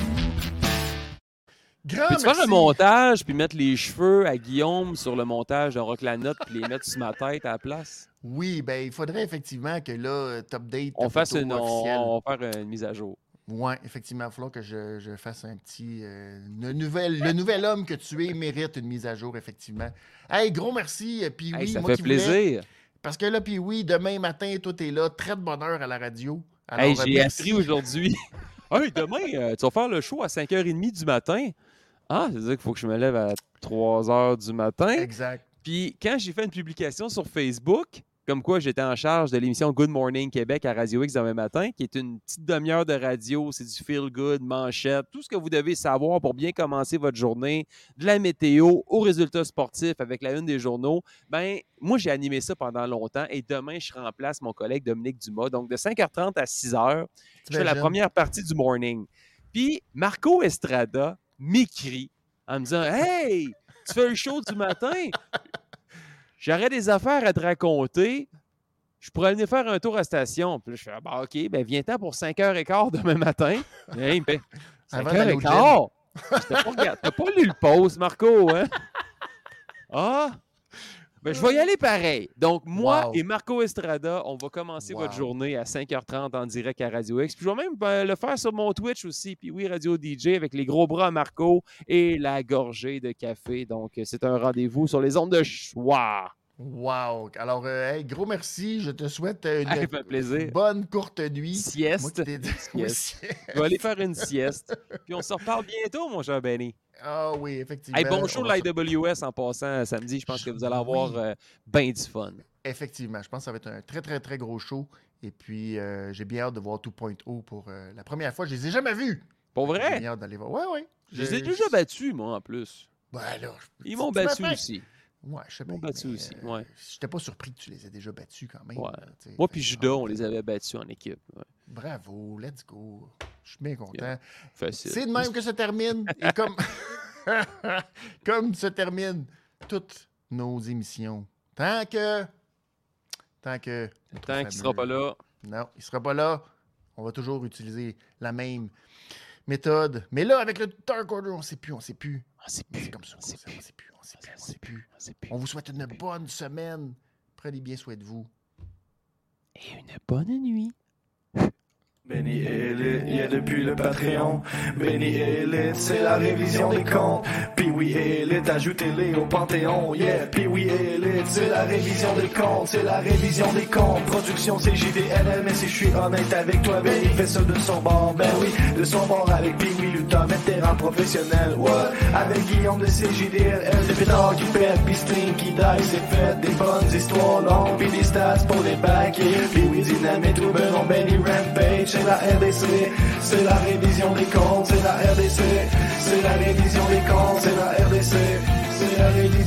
Grand Peux-tu merci. faire un montage puis mettre les cheveux à Guillaume sur le montage de Rock la note puis les mettre sur ma tête à la place? Oui, ben, il faudrait effectivement que là, tu updates ta On fasse photo une, on, officielle. on va faire une mise à jour. Oui, effectivement, il va falloir que je, je fasse un petit... euh, le, nouvel, le nouvel homme que tu es mérite une mise à jour, effectivement. Hey, gros merci, euh, puis Hey, oui, ça moi fait qui voulais- plaisir. Parce que là, puis oui, demain matin, toi, t'es là, très de bonheur à la radio. Alors, Hey, euh, j'ai merci. appris aujourd'hui. Hey, demain, euh, tu vas faire le show à cinq heures trente du matin. Ah, ça veut dire qu'il faut que je me lève à trois heures du matin. Exact. Puis quand j'ai fait une publication sur Facebook, comme quoi j'étais en charge de l'émission Good Morning Québec à Radio X demain matin, qui est une petite demi-heure de radio, c'est du feel good, manchette, tout ce que vous devez savoir pour bien commencer votre journée, de la météo aux résultats sportifs avec la une des journaux. Ben, moi, j'ai animé ça pendant longtemps et demain, je remplace mon collègue Dominique Dumas. Donc, de cinq heures trente à six heures, je fais la T'imagines? première partie du morning. Puis, Marco Estrada m'écrit en me disant « Hey, tu fais le show du matin? J'aurais des affaires à te raconter. Je pourrais venir faire un tour à la station. » Puis là, je fais ah, bah, OK, ben viens-t'en pour cinq heures quinze demain matin. Hey, il me fait Avant cinq d'aller heures au quinze? T'as pas, regardé- t'as pas lu le post, Marco, hein? Ah! Ben, je vais y aller pareil. Donc, moi Wow. et Marco Estrada, on va commencer Wow. votre journée à cinq heures trente en direct à Radio X. Puis, je vais même ben, le faire sur mon Twitch aussi. Puis, oui, Radio D J avec les gros bras à Marco et la gorgée de café. Donc, c'est un rendez-vous sur les ondes de choix. Wow! Alors, euh, hey, gros merci. Je te souhaite euh, une Ça fait plaisir. bonne courte nuit. Moi Sieste. qui t'ai dit- Oui, Sieste. sieste. Je vais aller faire une sieste. Puis, on se reparle bientôt, mon cher Benny. Ah oui, effectivement. Hey, bon show on de va l'I W S en passant samedi. Je pense que vous allez Oui. avoir euh, bien du fun. Effectivement, je pense que ça va être un très, très, très gros show. Et puis, euh, j'ai bien hâte de voir deux point oh pour euh, la première fois. Je les ai jamais vus. Pour J'ai vrai? bien hâte d'aller voir. Ouais, ouais. Je les ai déjà battus, moi, en plus. Ben là, je- Ils m'ont tu battu m'appelles? aussi. Ouais, je sais Ils m'ont bien, battu mais, aussi, euh, ouais. J'étais pas surpris que tu les aies déjà battus quand même. Ouais. là, tu sais. Moi Fait puis que, Judas, ah, on les avait battus en équipe. Ouais. Bravo, let's go. Je suis bien content. Yeah. Facile. C'est de même que se termine. Et comme... comme se terminent toutes nos émissions. Tant que... Tant que... notre Tant qu'il ne sera fameux- pas là. Non, il ne sera pas là. On va toujours utiliser la même méthode. Mais là, avec le Dark Order, on sait plus, on sait plus. On sait C'est plus. comme ça. On sait plus. On sait plus, on sait plus, on On sait sait plus. plus. On sait plus. On vous souhaite une bonne semaine. Prenez bien soin de vous. Et une bonne nuit. Benny Elite, yeah, depuis le Patreon. Benny Elite, c'est la révision des comptes. Puis oui, Elite, ajoutez-les au Panthéon. Yeah, puis oui, Elite, c'est la révision des comptes. C'est la révision des comptes. Production C J D L M. Mais si je suis honnête avec toi, Benny fait ça de son bord. Ben oui, de son bord avec Puis oui, lutteur, vétéran professionnel. What? Avec Guillaume de C J D L M. Des pétards qui pètent, puis Sting qui die, c'est fait. Des bonnes histoires longues, puis des stats pour les backer. Puis oui, Dynamite, Ruben, Benny Rampage. C'est la R D C, c'est la révision des comptes, c'est la R D C, c'est la révision des comptes, c'est la R D C, c'est la révision.